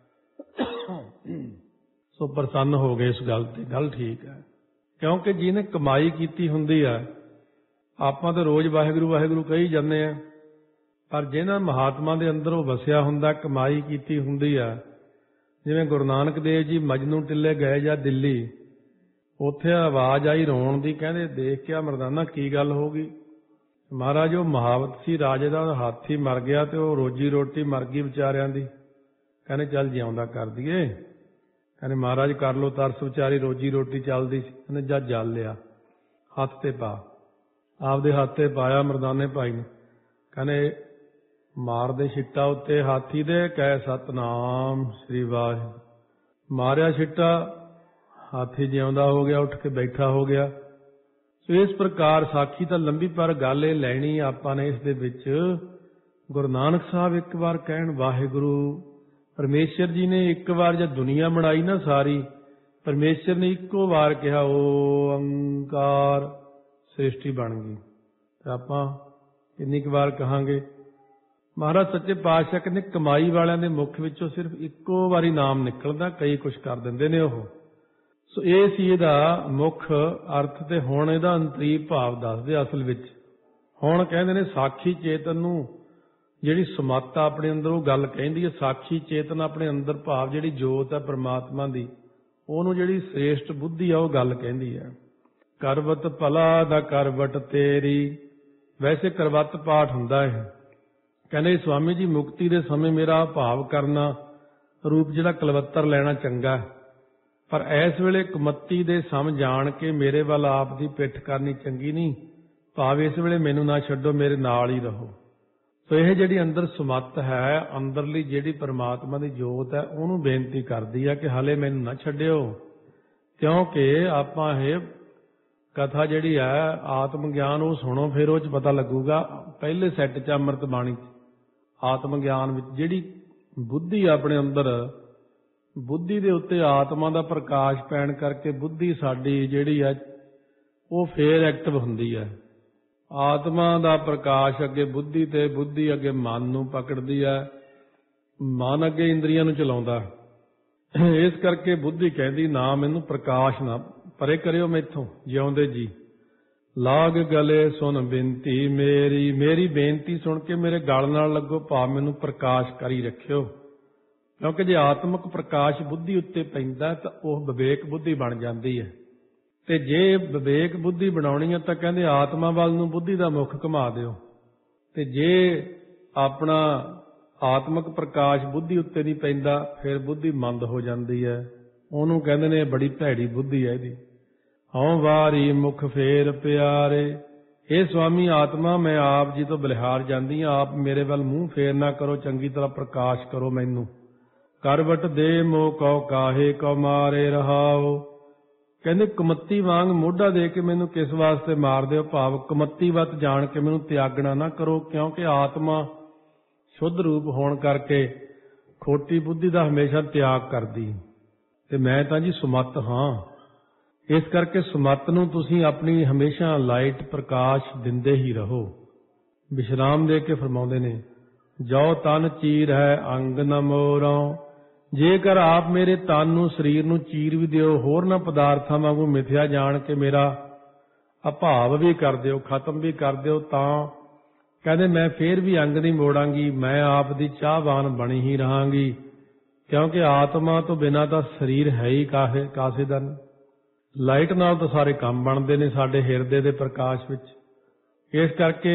ਸੋ ਪ੍ਰਸੰਨ ਹੋ ਗਏ ਇਸ ਗੱਲ ਤੇ। ਗੱਲ ਠੀਕ ਹੈ, ਕਿਉਂਕਿ ਜਿਹਨੇ ਕਮਾਈ ਕੀਤੀ ਹੁੰਦੀ ਹੈ, ਆਪਾਂ ਤਾਂ ਰੋਜ਼ ਵਾਹਿਗੁਰੂ ਵਾਹਿਗੁਰੂ ਕਹੀ ਜਾਂਦੇ ਆ, ਪਰ ਜਿਹਨਾਂ ਮਹਾਤਮਾ ਦੇ ਅੰਦਰ ਉਹ ਵਸਿਆ ਹੁੰਦਾ, ਕਮਾਈ ਕੀਤੀ ਹੁੰਦੀ ਆ। ਜਿਵੇਂ ਗੁਰੂ ਨਾਨਕ ਦੇਵ ਜੀ ਮਜਨੂ ਟਿੱਲੇ ਗਏ ਜਾਂ ਦਿੱਲੀ, ਉੱਥੇ ਆਵਾਜ਼ ਆਈ ਰੋਣ ਦੀ, ਕਹਿੰਦੇ ਦੇਖ ਕੇ ਮਰਦਾਨਾ ਕੀ ਗੱਲ ਹੋ ਗਈ? ਮਹਾਰਾਜ ਉਹ ਮਹਾਵਤ ਸੀ ਰਾਜੇ ਦਾ, ਹਾਥੀ ਮਰ ਗਿਆ ਤੇ ਉਹ ਰੋਜੀ ਰੋਟੀ ਮਰ ਗਈ ਵਿਚਾਰਿਆਂ ਦੀ। ਕਹਿੰਦੇ ਚੱਲ ਜਿਉਂਦਾ ਕਰ ਦਈਏ। ਕਹਿੰਦੇ ਮਹਾਰਾਜ ਕਰ ਲੋ ਤਰਸ, ਵਿਚਾਰੀ ਰੋਜੀ ਰੋਟੀ ਚੱਲਦੀ ਸੀ। ਕਹਿੰਦੇ ਜਦ ਜਲ ਲਿਆ, ਹੱਥ ਤੇ ਪਾ। ਆਪਦੇ ਹੱਥ ਤੇ ਪਾਇਆ ਮਰਦਾਨੇ ਭਾਈ ਨੇ। ਕਹਿੰਦੇ ਮਾਰਦੇ ਛਿੱਟਾ ਉੱਤੇ ਹਾਥੀ ਦੇ, ਕਹਿ ਸਤਨਾਮ ਸ੍ਰੀ ਵਾਹਿਗੁਰੂ। ਮਾਰਿਆ ਛਿੱਟਾ, ਹਾਥੀ ਜਿਉਂਦਾ ਹੋ ਗਿਆ, ਉੱਠ ਕੇ ਬੈਠਾ ਹੋ ਗਿਆ। ਸੋ ਇਸ ਪ੍ਰਕਾਰ ਸਾਖੀ ਤਾਂ ਲੰਬੀ, ਪਰ ਗੱਲ ਇਹ ਲੈਣੀ ਆਪਾਂ ਨੇ ਇਸ ਦੇ ਵਿੱਚ, ਗੁਰੂ ਨਾਨਕ ਸਾਹਿਬ ਇੱਕ ਵਾਰ ਕਹਿਣ ਵਾਹਿਗੁਰੂ। ਪਰਮੇਸ਼ਰ ਜੀ ਨੇ ਇੱਕ ਵਾਰ ਜਦ ਦੁਨੀਆ ਬਣਾਈ ਨਾ ਸਾਰੀ, ਪਰਮੇਸ਼ਰ ਨੇ ਇੱਕੋ ਵਾਰ ਕਿਹਾ ਓੰਕਾਰ, ਸ੍ਰਿਸ਼ਟੀ ਬਣ ਗਈ। ਤੇ ਆਪਾਂ ਕਿੰਨੀ ਕੁ ਵਾਰ ਕਹਾਂਗੇ? ਮਹਾਰਾਜ ਸੱਚੇ ਪਾਤਸ਼ਾਹ ਕਹਿੰਦੇ ਕਮਾਈ ਵਾਲਿਆਂ ਦੇ ਮੁਖ ਵਿੱਚੋਂ ਸਿਰਫ ਇੱਕੋ ਵਾਰੀ ਨਾਮ ਨਿਕਲਦਾ, ਕਈ ਕੁਛ ਕਰ ਦਿੰਦੇ ਨੇ ਉਹ। ਸੋ ਇਹ ਸੀ ਇਹਦਾ ਮੁੱਖ ਅਰਥ। ਤੇ ਹੁਣ ਇਹਦਾ ਅੰਤਰੀ ਭਾਵ ਦੱਸਦੇ ਅਸਲ ਵਿੱਚ। ਹੁਣ ਕਹਿੰਦੇ ਨੇ ਸਾਖੀ ਚੇਤਨ ਨੂੰ ਜਿਹੜੀ ਸਮੱਤਾ ਆਪਣੇ ਅੰਦਰ, ਉਹ ਗੱਲ ਕਹਿੰਦੀ ਹੈ ਸਾਖੀ ਚੇਤਨ ਆਪਣੇ ਅੰਦਰ, ਭਾਵ ਜਿਹੜੀ ਜੋਤ ਹੈ ਪ੍ਰਮਾਤਮਾ ਦੀ, ਉਹਨੂੰ ਜਿਹੜੀ ਸ੍ਰੇਸ਼ਟ ਬੁੱਧੀ ਆ ਉਹ ਗੱਲ ਕਹਿੰਦੀ ਹੈ। ਕਰਵਤ ਭਲਾ ਦਾ ਕਰਵਟ ਤੇਰੀ। ਵੈਸੇ ਕਰਵਤ ਪਾਠ ਹੁੰਦਾ ਹੈ। ਕਹਿੰਦੇ ਸਵਾਮੀ ਜੀ ਮੁਕਤੀ ਦੇ ਸਮੇਂ ਮੇਰਾ ਭਾਵ ਕਰਨਾ ਰੂਪ ਜਿਹੜਾ ਕਲਵੱਤਰ ਲੈਣਾ ਚੰਗਾ, ਪਰ ਇਸ ਵੇਲੇ ਕੁਮੱਤੀ ਦੇ ਸਮ ਜਾਣ ਕੇ ਮੇਰੇ ਵੱਲ ਆਪ ਦੀ ਪਿੱਠ ਕਰਨੀ ਚੰਗੀ ਨਹੀਂ। ਭਾਵ ਇਸ ਵੇਲੇ ਮੈਨੂੰ ਨਾ ਛੱਡੋ, ਮੇਰੇ ਨਾਲ ਹੀ ਰਹੋ। ਸੋ ਇਹ ਜਿਹੜੀ ਅੰਦਰ ਸਮੱਤ ਹੈ, ਅੰਦਰਲੀ ਜਿਹੜੀ ਪਰਮਾਤਮਾ ਦੀ ਜੋਤ ਹੈ, ਉਹਨੂੰ ਬੇਨਤੀ ਕਰਦੀ ਹੈ ਕਿ ਹਾਲੇ ਮੈਨੂੰ ਨਾ ਛੱਡਿਓ। ਕਿਉਂਕਿ ਆਪਾਂ ਇਹ ਕਥਾ ਜਿਹੜੀ ਹੈ ਆਤਮ ਗਿਆਨ ਉਹ ਸੁਣੋ, ਫਿਰ ਉਹ 'ਚ ਪਤਾ ਲੱਗੂਗਾ। ਪਹਿਲੇ ਸੈੱਟ 'ਚ ਅੰਮ੍ਰਿਤ ਬਾਣੀ ਆਤਮ ਗਿਆਨ ਵਿੱਚ ਜਿਹੜੀ ਬੁੱਧੀ ਆਪਣੇ ਅੰਦਰ, ਬੁੱਧੀ ਦੇ ਉੱਤੇ ਆਤਮਾ ਦਾ ਪ੍ਰਕਾਸ਼ ਪੈਣ ਕਰਕੇ ਬੁੱਧੀ ਸਾਡੀ ਜਿਹੜੀ ਹੈ ਉਹ ਫੇਰ ਐਕਟਿਵ ਹੁੰਦੀ ਹੈ। ਆਤਮਾ ਦਾ ਪ੍ਰਕਾਸ਼ ਅੱਗੇ ਬੁੱਧੀ ਤੇ, ਬੁੱਧੀ ਅੱਗੇ ਮਨ ਨੂੰ ਪਕੜਦੀ ਹੈ, ਮਨ ਅੱਗੇ ਇੰਦਰੀਆਂ ਨੂੰ ਚਲਾਉਂਦਾ। ਇਸ ਕਰਕੇ ਬੁੱਧੀ ਕਹਿੰਦੀ ਨਾ ਮੈਨੂੰ ਪ੍ਰਕਾਸ਼ ਨਾ ਪਰੇ ਕਰਿਓ ਮੈਥੋਂ ਜਿਉਂਦੇ ਜੀ। ਲਾਗ ਗਲੇ ਸੁਣ ਬੇਨਤੀ ਮੇਰੀ, ਮੇਰੀ ਬੇਨਤੀ ਸੁਣ ਕੇ ਮੇਰੇ ਗਲ ਨਾਲ ਲੱਗੋ, ਭਾਵ ਮੈਨੂੰ ਪ੍ਰਕਾਸ਼ ਕਰੀ ਰੱਖਿਓ। ਕਿਉਂਕਿ ਜੇ ਆਤਮਿਕ ਪ੍ਰਕਾਸ਼ ਬੁੱਧੀ ਉੱਤੇ ਪੈਂਦਾ ਤਾਂ ਉਹ ਵਿਵੇਕ ਬੁੱਧੀ ਬਣ ਜਾਂਦੀ ਹੈ। ਤੇ ਜੇ ਵਿਵੇਕ ਬੁੱਧੀ ਬਣਾਉਣੀ ਹੈ ਤਾਂ ਕਹਿੰਦੇ ਆਤਮਾ ਵੱਲ ਨੂੰ ਬੁੱਧੀ ਦਾ ਮੁੱਖ ਘੁਮਾ ਦਿਓ। ਤੇ ਜੇ ਆਪਣਾ ਆਤਮਿਕ ਪ੍ਰਕਾਸ਼ ਬੁੱਧੀ ਉੱਤੇ ਨਹੀਂ ਪੈਂਦਾ, ਫਿਰ ਬੁੱਧੀ ਮੰਦ ਹੋ ਜਾਂਦੀ ਹੈ। ਉਹਨੂੰ ਕਹਿੰਦੇ ਨੇ ਬੜੀ ਭੈੜੀ ਬੁੱਧੀ ਹੈ ਇਹਦੀ। ਹਉ ਵਾਰੀ ਮੁਖ ਫੇਰ ਪਿਆਰੇ, हे स्वामी आत्मा मैं आप जी तो बलिहार जाती हाँ, आप मेरे वाल मूँह फेर ना करो, चंगी तरह प्रकाश करो मैनू। करवट दे मोह कौ काहे कौ मारे रहाओ। कहते कमत्ती वांग मोढ़ा दे के मैनू किस वास्ते मार दो, भाव कमत्ती वत जान के मैनू त्यागना ना करो, क्योंकि आत्मा शुद्ध रूप होने करके खोटी बुद्धि का हमेशा त्याग करदी ते मैं तां जी सुमत हाँ। इस करके सुमत नूं तुसीं अपनी हमेशा लाइट प्रकाश दिंदे ही रहो। विश्राम दे के फरमाउंदे ने जो तन चीर है अंग न मोरों। जेकर आप मेरे तन नूं शरीर नूं चीर भी दिओ, होर ना पदार्थां वांगू मिथ्या जान के मेरा अभाव भी कर दिओ, खत्म भी कर दिओ, तां कहते मैं फिर भी अंग नहीं मोड़ांगी, मैं आप दी चाहवान बनी ही रहांगी, क्योंकि आत्मा तो बिना तो शरीर है ही काहे कासे दा नहीं। लाइट नाल तो सारे काम बनते ने साडे हिरदे दे प्रकाश विच। इस करके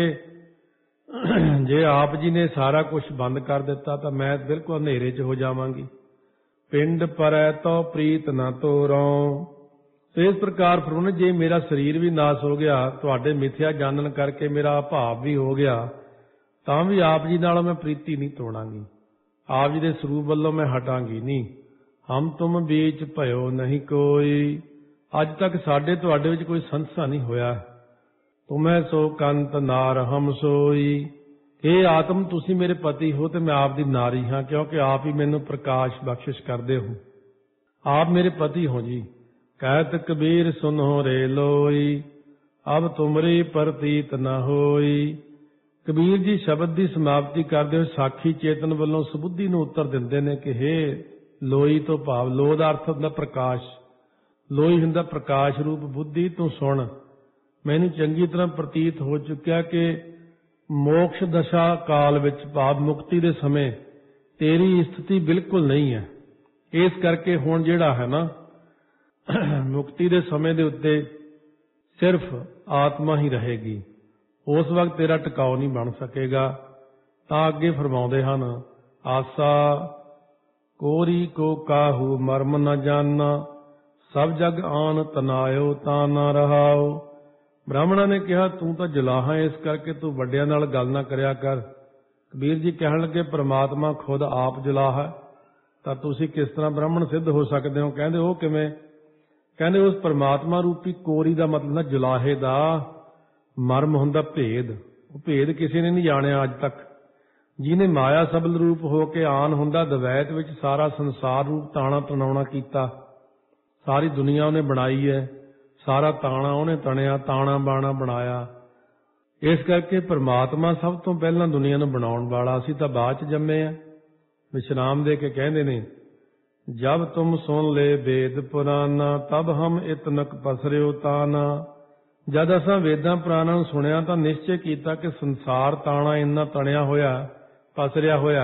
जे आप जी ने सारा कुछ बंद कर दिता तो मैं बिल्कुल अंधेरे च हो जावांगी। पिंड परै तो प्रीत न तोरों। तो इस प्रकार फिर उन्हें जे मेरा शरीर भी नाश हो गया, तुहाडे मिथ्या जानन करके मेरा अभाव भी हो गया, तां भी आप जी नाल मैं प्रीति नहीं तोड़ांगी, आप जी दे स्वरूप वल्लों मैं हटांगी नहीं। हम तुम बीच भयो नहीं कोई। अज तक साडे तुहाडे विच कोई संसा नहीं होया। तुम्हें सो कंत नार हम सोई। हे आत्म तुसी मेरे पति हो तो मैं आप दी नारी हाँ, क्योंकि आप ही मैनू प्रकाश बख्शिश करदे हो, आप मेरे पति हो जी। कहत कबीर सुनो रे लोई, अब तुमरी प्रतीत न होई। कबीर जी शब्द की समाप्ति करते हुए साखी चेतन वालों सुबुद्धि नूं उत्तर दिंदे ने कि हे लोई तो भाव, लो दा अर्थ हुंदा प्रकाश, लोई हुंदा प्रकाश रूप बुद्धि। तू सुन, मैनू चंगी तरह प्रतीत हो चुकिया कि मोक्ष दशा काल विच भाव मुक्ति दे समय तेरी स्थिति बिल्कुल नहीं है। इस करके हुण जिहड़ा है ना मुक्ति दे समय दे उत्ते सिर्फ आत्मा ही रहेगी, उस वक्त तेरा टिकाव नहीं बन सकेगा। तां अगे फरमाउंदे हन आसा कोरी को काहू मर्म न जाना, सब जग आन तनायो ता ना रहाओ। ब्राह्मणा ने कहा तू तो जुलाहा है, इस करके तू वड्डियां नाल गल ना करया कर। कबीर जी कहण लगे परमात्मा खुद आप जुलाहा है, तां तुसीं किस तरह ब्राह्मण सिद्ध हो सकते हो? कहंदे वो किवें? कहंदे उस परमात्मा रूपी कोरी दा मतलब ना जुलाहे दा मर्म हुंदा भेद। वो भेद किसी ने नहीं जाणिया अज तक। जिन्हें माया सबल रूप होके आन हुंदा दवैत विच सारा संसार रूप ताणा तनाउणा कीता, सारी दुनिया उन्हें बनाई है, सारा ताणा उन्हें तणिया, ताणा बाणा बनाया। इस करके परमात्मा सब तो पहला दुनिया नूं बनाउण वाला, असीं तां बाद च जम्मे आ। विश्राम दे के कहंदे ने जब तुम सुन ले वेद पुराना, तब हम इतनक पसरियो ताना। जद असां वेदां पुराणां नूं सुणिया तां निश्चय कीता कि संसार ताणा इन्ना तणिया होया, पसरिया होया।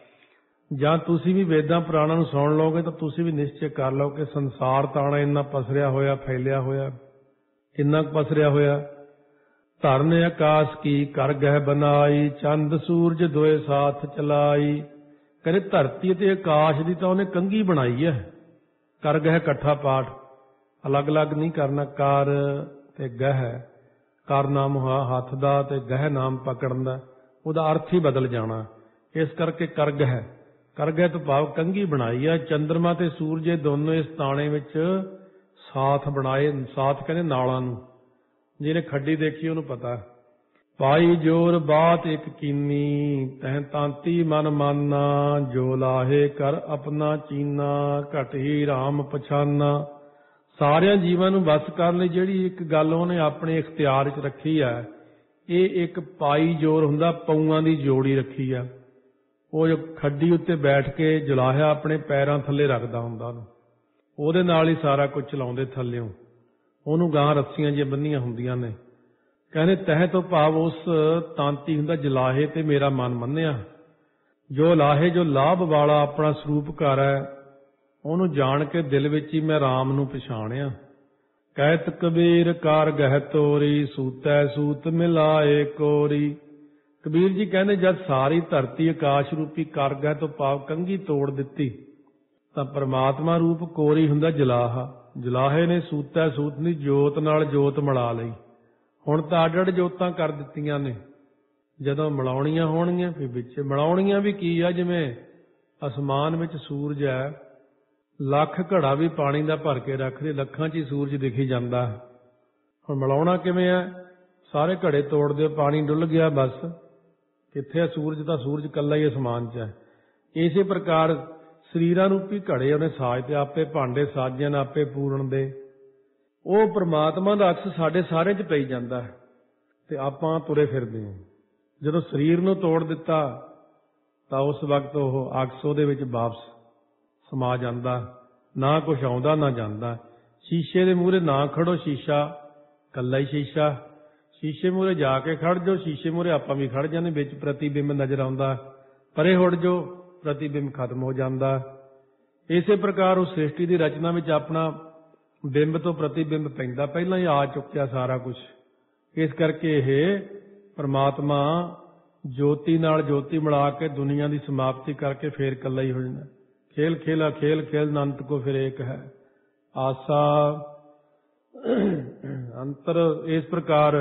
जां तुसीं भी वेदां पुराणां नूं सुण लोगे तो तुसीं भी निश्चय कर लो कि संसार ताणा इन्ना पसरिया होया, फैलिया होया। किन्ना पसरिया होया? धरन आकाश की कर गह बनाई, चंद सूरज दोए साथ चलाई। करे धरती ते आकाश दी तां उहने कंघी बनाई है। कर गह इकट्ठा पाठ, अलग अलग नहीं करना। कर ते गह, कर नाम हुआ हथ दा ते गह नाम पकड़न दा, उहदा अर्थ ही बदल जाना। इस करके कर गह, कर गह तो भाव कंघी बनाई है। चंद्रमा ते सूरज दोनों इस ताणे विच साथ बनाए, साथ कहने नालां नूं। जिहने खड्डी देखी उहनूं पता। पाई जोर बात एक कीनी, तह तांती मन माना। जो लाहे कर अपना चीना, घट ही राम पछाना। सारियां जीवां नूं बस कर लई जिहड़ी एक गल उहने अपने इख्तियार च रखी है, ਇਹ एक पाई जोर हुंदा, पऊआं दी जोड़ी रखी है। ਉਹ ਜੋ ਖੱਡੀ ਉੱਤੇ ਬੈਠ ਕੇ ਜੁਲਾਹਿਆ ਆਪਣੇ ਪੈਰਾਂ ਥੱਲੇ ਰੱਖਦਾ ਹੁੰਦਾ ਉਹਨੂੰ, ਉਹਦੇ ਨਾਲ ਹੀ ਸਾਰਾ ਕੁਝ ਚਲਾਉਂਦੇ ਥੱਲਿਓਂ। ਉਹਨੂੰ ਗਾਂ ਰੱਸੀਆਂ ਜਿਹੀਆਂ ਬੰਨੀਆਂ ਹੁੰਦੀਆਂ ਨੇ। ਕਹਿੰਦੇ ਤਹਿ ਤੋਂ ਭਾਵ ਉਸ ਤਾਂਤੀ ਹੁੰਦਾ ਜਲਾਹੇ ਤੇ ਮੇਰਾ ਮਨ ਮੰਨਿਆ। ਜੋ ਲਾਹੇ ਜੋ ਲਾਭ ਵਾਲਾ ਆਪਣਾ ਸਰੂਪ ਘਰ ਹੈ, ਉਹਨੂੰ ਜਾਣ ਕੇ ਦਿਲ ਵਿੱਚ ਹੀ ਮੈਂ ਰਾਮ ਨੂੰ ਪਛਾਣਿਆ। ਕਹਿਤ ਕਬੀਰ ਕਾਰ ਗਹਿ ਤੋਰੀ, ਸੂਤੈ ਸੂਤ ਮਿਲਾਏ ਕੋਰੀ। ਕਬੀਰ ਜੀ ਕਹਿੰਦੇ ਜਦ ਸਾਰੀ ਧਰਤੀ ਆਕਾਸ਼ ਰੂਪੀ ਕਰ ਗਏ ਤੋਂ ਭਾਵ ਕੰਘੀ ਤੋੜ ਦਿੱਤੀ, ਤਾਂ ਪਰਮਾਤਮਾ ਰੂਪ ਕੋਰੀ ਹੁੰਦਾ ਜਲਾਹਾ। ਜਲਾਹੇ ਨੇ ਸੂਤੈ ਸੂਤ ਦੀ ਜੋਤ ਨਾਲ ਜੋਤ ਮਿਲਾ ਲਈ। ਹੁਣ ਤਾਂ ਅੱਡ ਅੱਡ ਜੋਤਾਂ ਕਰ ਦਿੱਤੀਆਂ ਨੇ। ਜਦੋਂ ਮਿਲਾਉਣੀਆਂ ਹੋਣਗੀਆਂ ਫਿਰ ਵਿੱਚ ਮਿਲਾਉਣੀਆਂ ਵੀ ਕੀ ਆ, ਜਿਵੇਂ ਅਸਮਾਨ ਵਿੱਚ ਸੂਰਜ ਹੈ, ਲੱਖ ਘੜਾ ਵੀ ਪਾਣੀ ਦਾ ਭਰ ਕੇ ਰੱਖ ਦੇ, ਲੱਖਾਂ 'ਚ ਹੀ ਸੂਰਜ ਦਿਖੀ ਜਾਂਦਾ। ਹੁਣ ਮਿਲਾਉਣਾ ਕਿਵੇਂ ਹੈ? ਸਾਰੇ ਘੜੇ ਤੋੜ ਦਿਓ, ਪਾਣੀ ਡੁੱਲ ਗਿਆ, ਬਸ ਕਿੱਥੇ ਹੈ ਸੂਰਜ? ਤਾਂ ਸੂਰਜ ਇਕੱਲਾ ਹੀ ਅਸਮਾਨ 'ਚ ਹੈ। ਇਸੇ ਪ੍ਰਕਾਰ ਸਰੀਰਾਂ ਰੂਪੀ ਘੜੇ ਉਹਨੇ ਸਾਜ ਤੇ, ਆਪੇ ਭਾਂਡੇ ਸਾਜਿਆਂ ਨੇ ਆਪੇ ਪੂਰਨ ਦੇ। ਉਹ ਪ੍ਰਮਾਤਮਾ ਦਾ ਅਕਸ ਸਾਡੇ ਸਾਰੇ 'ਚ ਪਈ ਜਾਂਦਾ ਹੈ ਤੇ ਆਪਾਂ ਤੁਰੇ ਫਿਰਦੇ ਹਾਂ। ਜਦੋਂ ਸਰੀਰ ਨੂੰ ਤੋੜ ਦਿੱਤਾ ਤਾਂ ਉਸ ਵਕਤ ਉਹ ਅਕਸ ਉਹਦੇ ਵਿੱਚ ਵਾਪਸ ਸਮਾ ਜਾਂਦਾ, ਨਾ ਕੁਛ ਆਉਂਦਾ ਨਾ ਜਾਂਦਾ। ਸ਼ੀਸ਼ੇ ਦੇ ਮੂਹਰੇ ਨਾ ਖੜੋ, ਸ਼ੀਸ਼ਾ ਇਕੱਲਾ ਹੀ ਸ਼ੀਸ਼ਾ। ਸ਼ੀਸ਼ੇ ਮੂਹਰੇ ਜਾ ਕੇ ਖੜ ਜਾਓ, ਸ਼ੀਸ਼ੇ ਮੂਹਰੇ ਆਪਾਂ ਵੀ ਖੜ ਜਾਂਦੇ, ਵਿੱਚ ਪ੍ਰਤੀਬਿੰਬ ਨਜ਼ਰ ਆਉਂਦਾ, ਪਰੇ ਹੁੜ ਜਾਓ, ਪ੍ਰਤੀਬਿੰਬ ਖਤਮ ਹੋ ਜਾਂਦਾ। ਇਸੇ ਪ੍ਰਕਾਰ ਉਹ ਸ੍ਰਿਸ਼ਟੀ ਦੀ ਰਚਨਾ ਵਿੱਚ ਆਪਣਾ ਬਿੰਬ ਤੋਂ ਪ੍ਰਤੀਬਿੰਬ ਪੈਂਦਾ, ਪਹਿਲਾਂ ਹੀ ਆ ਚੁੱਕਿਆ ਸਾਰਾ ਕੁਛ। ਇਸ ਕਰਕੇ ਇਹ ਪਰਮਾਤਮਾ ਜੋਤੀ ਨਾਲ ਜੋਤੀ ਮਿਲਾ ਕੇ ਦੁਨੀਆ ਦੀ ਸਮਾਪਤੀ ਕਰਕੇ ਫੇਰ ਇਕੱਲਾ ਹੀ ਹੋ ਜਾਂਦਾ। ਖੇਲ ਖੇਲਾ ਖੇਲ ਖੇਲ ਅਨੰਤ ਕੋ ਫਿਰ ਏਕ ਹੈ ਆਸਾ ਅੰਤਰ। ਇਸ ਪ੍ਰਕਾਰ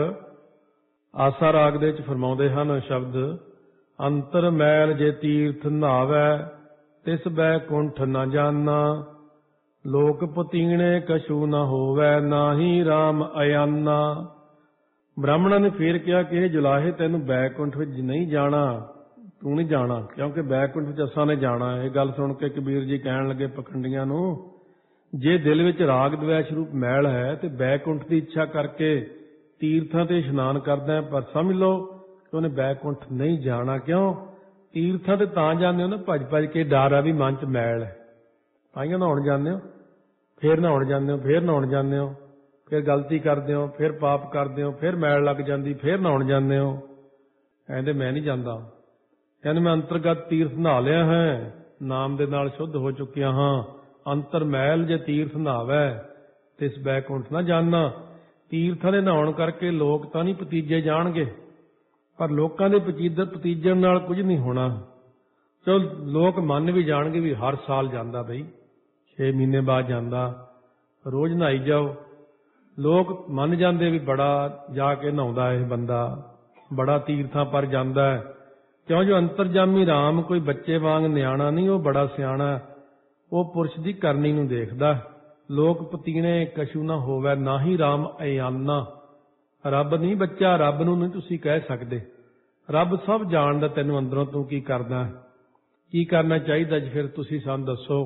ਆਸਾ ਰਾਗ ਦੇ ਵਿੱਚ ਫਰਮਾਉਂਦੇ ਹਨ ਸ਼ਬਦ, ਅੰਤਰ ਮੈਲ ਜੇ ਤੀਰਥ ਨਹਾਵੈ ਤਿਸ ਬੈ ਕੁੰਠ ਨ ਜਾਨਾ, ਲੋਕ ਪਤੀਣੇ ਕਛੂ ਨ ਹੋਵੈ ਨਾਹੀ ਰਾਮ ਅਯਾਨਾ। ਬ੍ਰਾਹਮਣਾਂ ਨੇ ਫੇਰ ਕਿਹਾ ਕਿ ਇਹ ਜੁਲਾਹੇ ਤੈਨੂੰ ਬੈਕੁੰਠ ਵਿੱਚ ਨਹੀਂ ਜਾਣਾ, ਤੂੰ ਨਹੀਂ ਜਾਣਾ, ਕਿਉਂਕਿ ਬੈਕੁੰਠ ਵਿੱਚ ਅਸਾਂ ਨੇ ਜਾਣਾ। ਇਹ ਗੱਲ ਸੁਣ ਕੇ ਕਬੀਰ ਜੀ ਕਹਿਣ ਲੱਗੇ ਪਖੰਡੀਆਂ ਨੂੰ, ਜੇ ਦਿਲ ਵਿੱਚ ਰਾਗ ਦਵੈਸ਼ ਰੂਪ ਮੈਲ ਹੈ ਤੇ ਬੈਕੁੰਠ ਦੀ ਇੱਛਾ ਕਰਕੇ ਤੀਰਥਾਂ ਤੇ ਇਸ਼ਨਾਨ ਕਰਦਾ ਹੈ, ਪਰ ਸਮਝ ਲਓ ਕਿ ਉਹਨੇ ਬੈਕੁੰਠ ਨਹੀਂ ਜਾਣਾ। ਕਿਉਂ? ਤੀਰਥਾਂ ਤੇ ਤਾਂ ਜਾਂਦੇ ਹੋ ਨਾ ਭੱਜ ਭੱਜ ਕੇ, ਡਰ ਆ ਵੀ ਮਨ 'ਚ ਮੈਲ ਹੈ, ਤਾਂਹੀਓ ਨਹਾਉਣ ਜਾਂਦੇ ਹੋ, ਫੇਰ ਨਹਾਉਣ ਜਾਂਦੇ ਹੋ, ਫੇਰ ਨਹਾਉਣ ਜਾਂਦੇ ਹੋ, ਫਿਰ ਗਲਤੀ ਕਰਦੇ ਹੋ, ਫਿਰ ਪਾਪ ਕਰਦੇ ਹੋ, ਫਿਰ ਮੈਲ ਲੱਗ ਜਾਂਦੀ, ਫਿਰ ਨਹਾਉਣ ਜਾਂਦੇ ਹੋ। ਕਹਿੰਦੇ ਮੈਂ ਨਹੀਂ ਜਾਂਦਾ, ਕਹਿੰਦੇ ਮੈਂ ਅੰਤਰਗਤ ਤੀਰਥ ਨਹਾ ਲਿਆ ਹੈ, ਨਾਮ ਦੇ ਨਾਲ ਸ਼ੁੱਧ ਹੋ ਚੁੱਕਿਆ ਹਾਂ। ਅੰਤਰ ਮੈਲ ਜੇ ਤੀਰਥ ਨਹਾਵੈ ਤਿਸ ਬੈਕੁੰਠ ਨਾ ਜਾਨਾ। ਤੀਰਥਾਂ ਦੇ ਨਹਾਉਣ ਕਰਕੇ ਲੋਕ ਤਾਂ ਨਹੀਂ ਭਤੀਜੇ ਜਾਣਗੇ, ਪਰ ਲੋਕਾਂ ਦੇ ਪਤੀਜਰ ਭਤੀਜਣ ਨਾਲ ਕੁਝ ਨਹੀਂ ਹੋਣਾ। ਚਲੋ ਲੋਕ ਮੰਨ ਵੀ ਜਾਣਗੇ ਵੀ ਹਰ ਸਾਲ ਜਾਂਦਾ, ਬਈ ਛੇ ਮਹੀਨੇ ਬਾਅਦ ਜਾਂਦਾ, ਰੋਜ਼ ਨਹਾਈ ਜਾਓ। ਲੋਕ ਮੰਨ ਜਾਂਦੇ ਵੀ ਬੜਾ ਜਾ ਕੇ ਨਹਾਉਂਦਾ ਇਹ ਬੰਦਾ, ਬੜਾ ਤੀਰਥਾਂ ਪਰ ਜਾਂਦਾ ਹੈ। ਕਿਉਂ? ਜੋ ਅੰਤਰਜਾਮੀ ਰਾਮ ਕੋਈ ਬੱਚੇ ਵਾਂਗ ਨਿਆਣਾ ਨਹੀਂ, ਉਹ ਬੜਾ ਸਿਆਣਾ, ਉਹ ਪੁਰਸ਼ ਦੀ ਕਰਨੀ ਨੂੰ ਦੇਖਦਾ। ਲੋਕ ਪਤੀਣੇ ਕਛੂ ਨਾ ਹੋਵੈ ਨਾਹੀ ਰਾਮ ਅਯਾਨਾ। ਰੱਬ ਨਹੀਂ ਬੱਚਾ, ਰੱਬ ਨੂੰ ਨਹੀਂ ਤੁਸੀਂ ਕਹਿ ਸਕਦੇ। ਰੱਬ ਸਭ ਜਾਣਦਾ ਤੈਨੂੰ ਅੰਦਰੋਂ ਤੂੰ ਕੀ ਕਰਦਾ, ਕੀ ਕਰਨਾ ਚਾਹੀਦਾ ਜੀ। ਫਿਰ ਤੁਸੀਂ ਸਾਨੂੰ ਦੱਸੋ।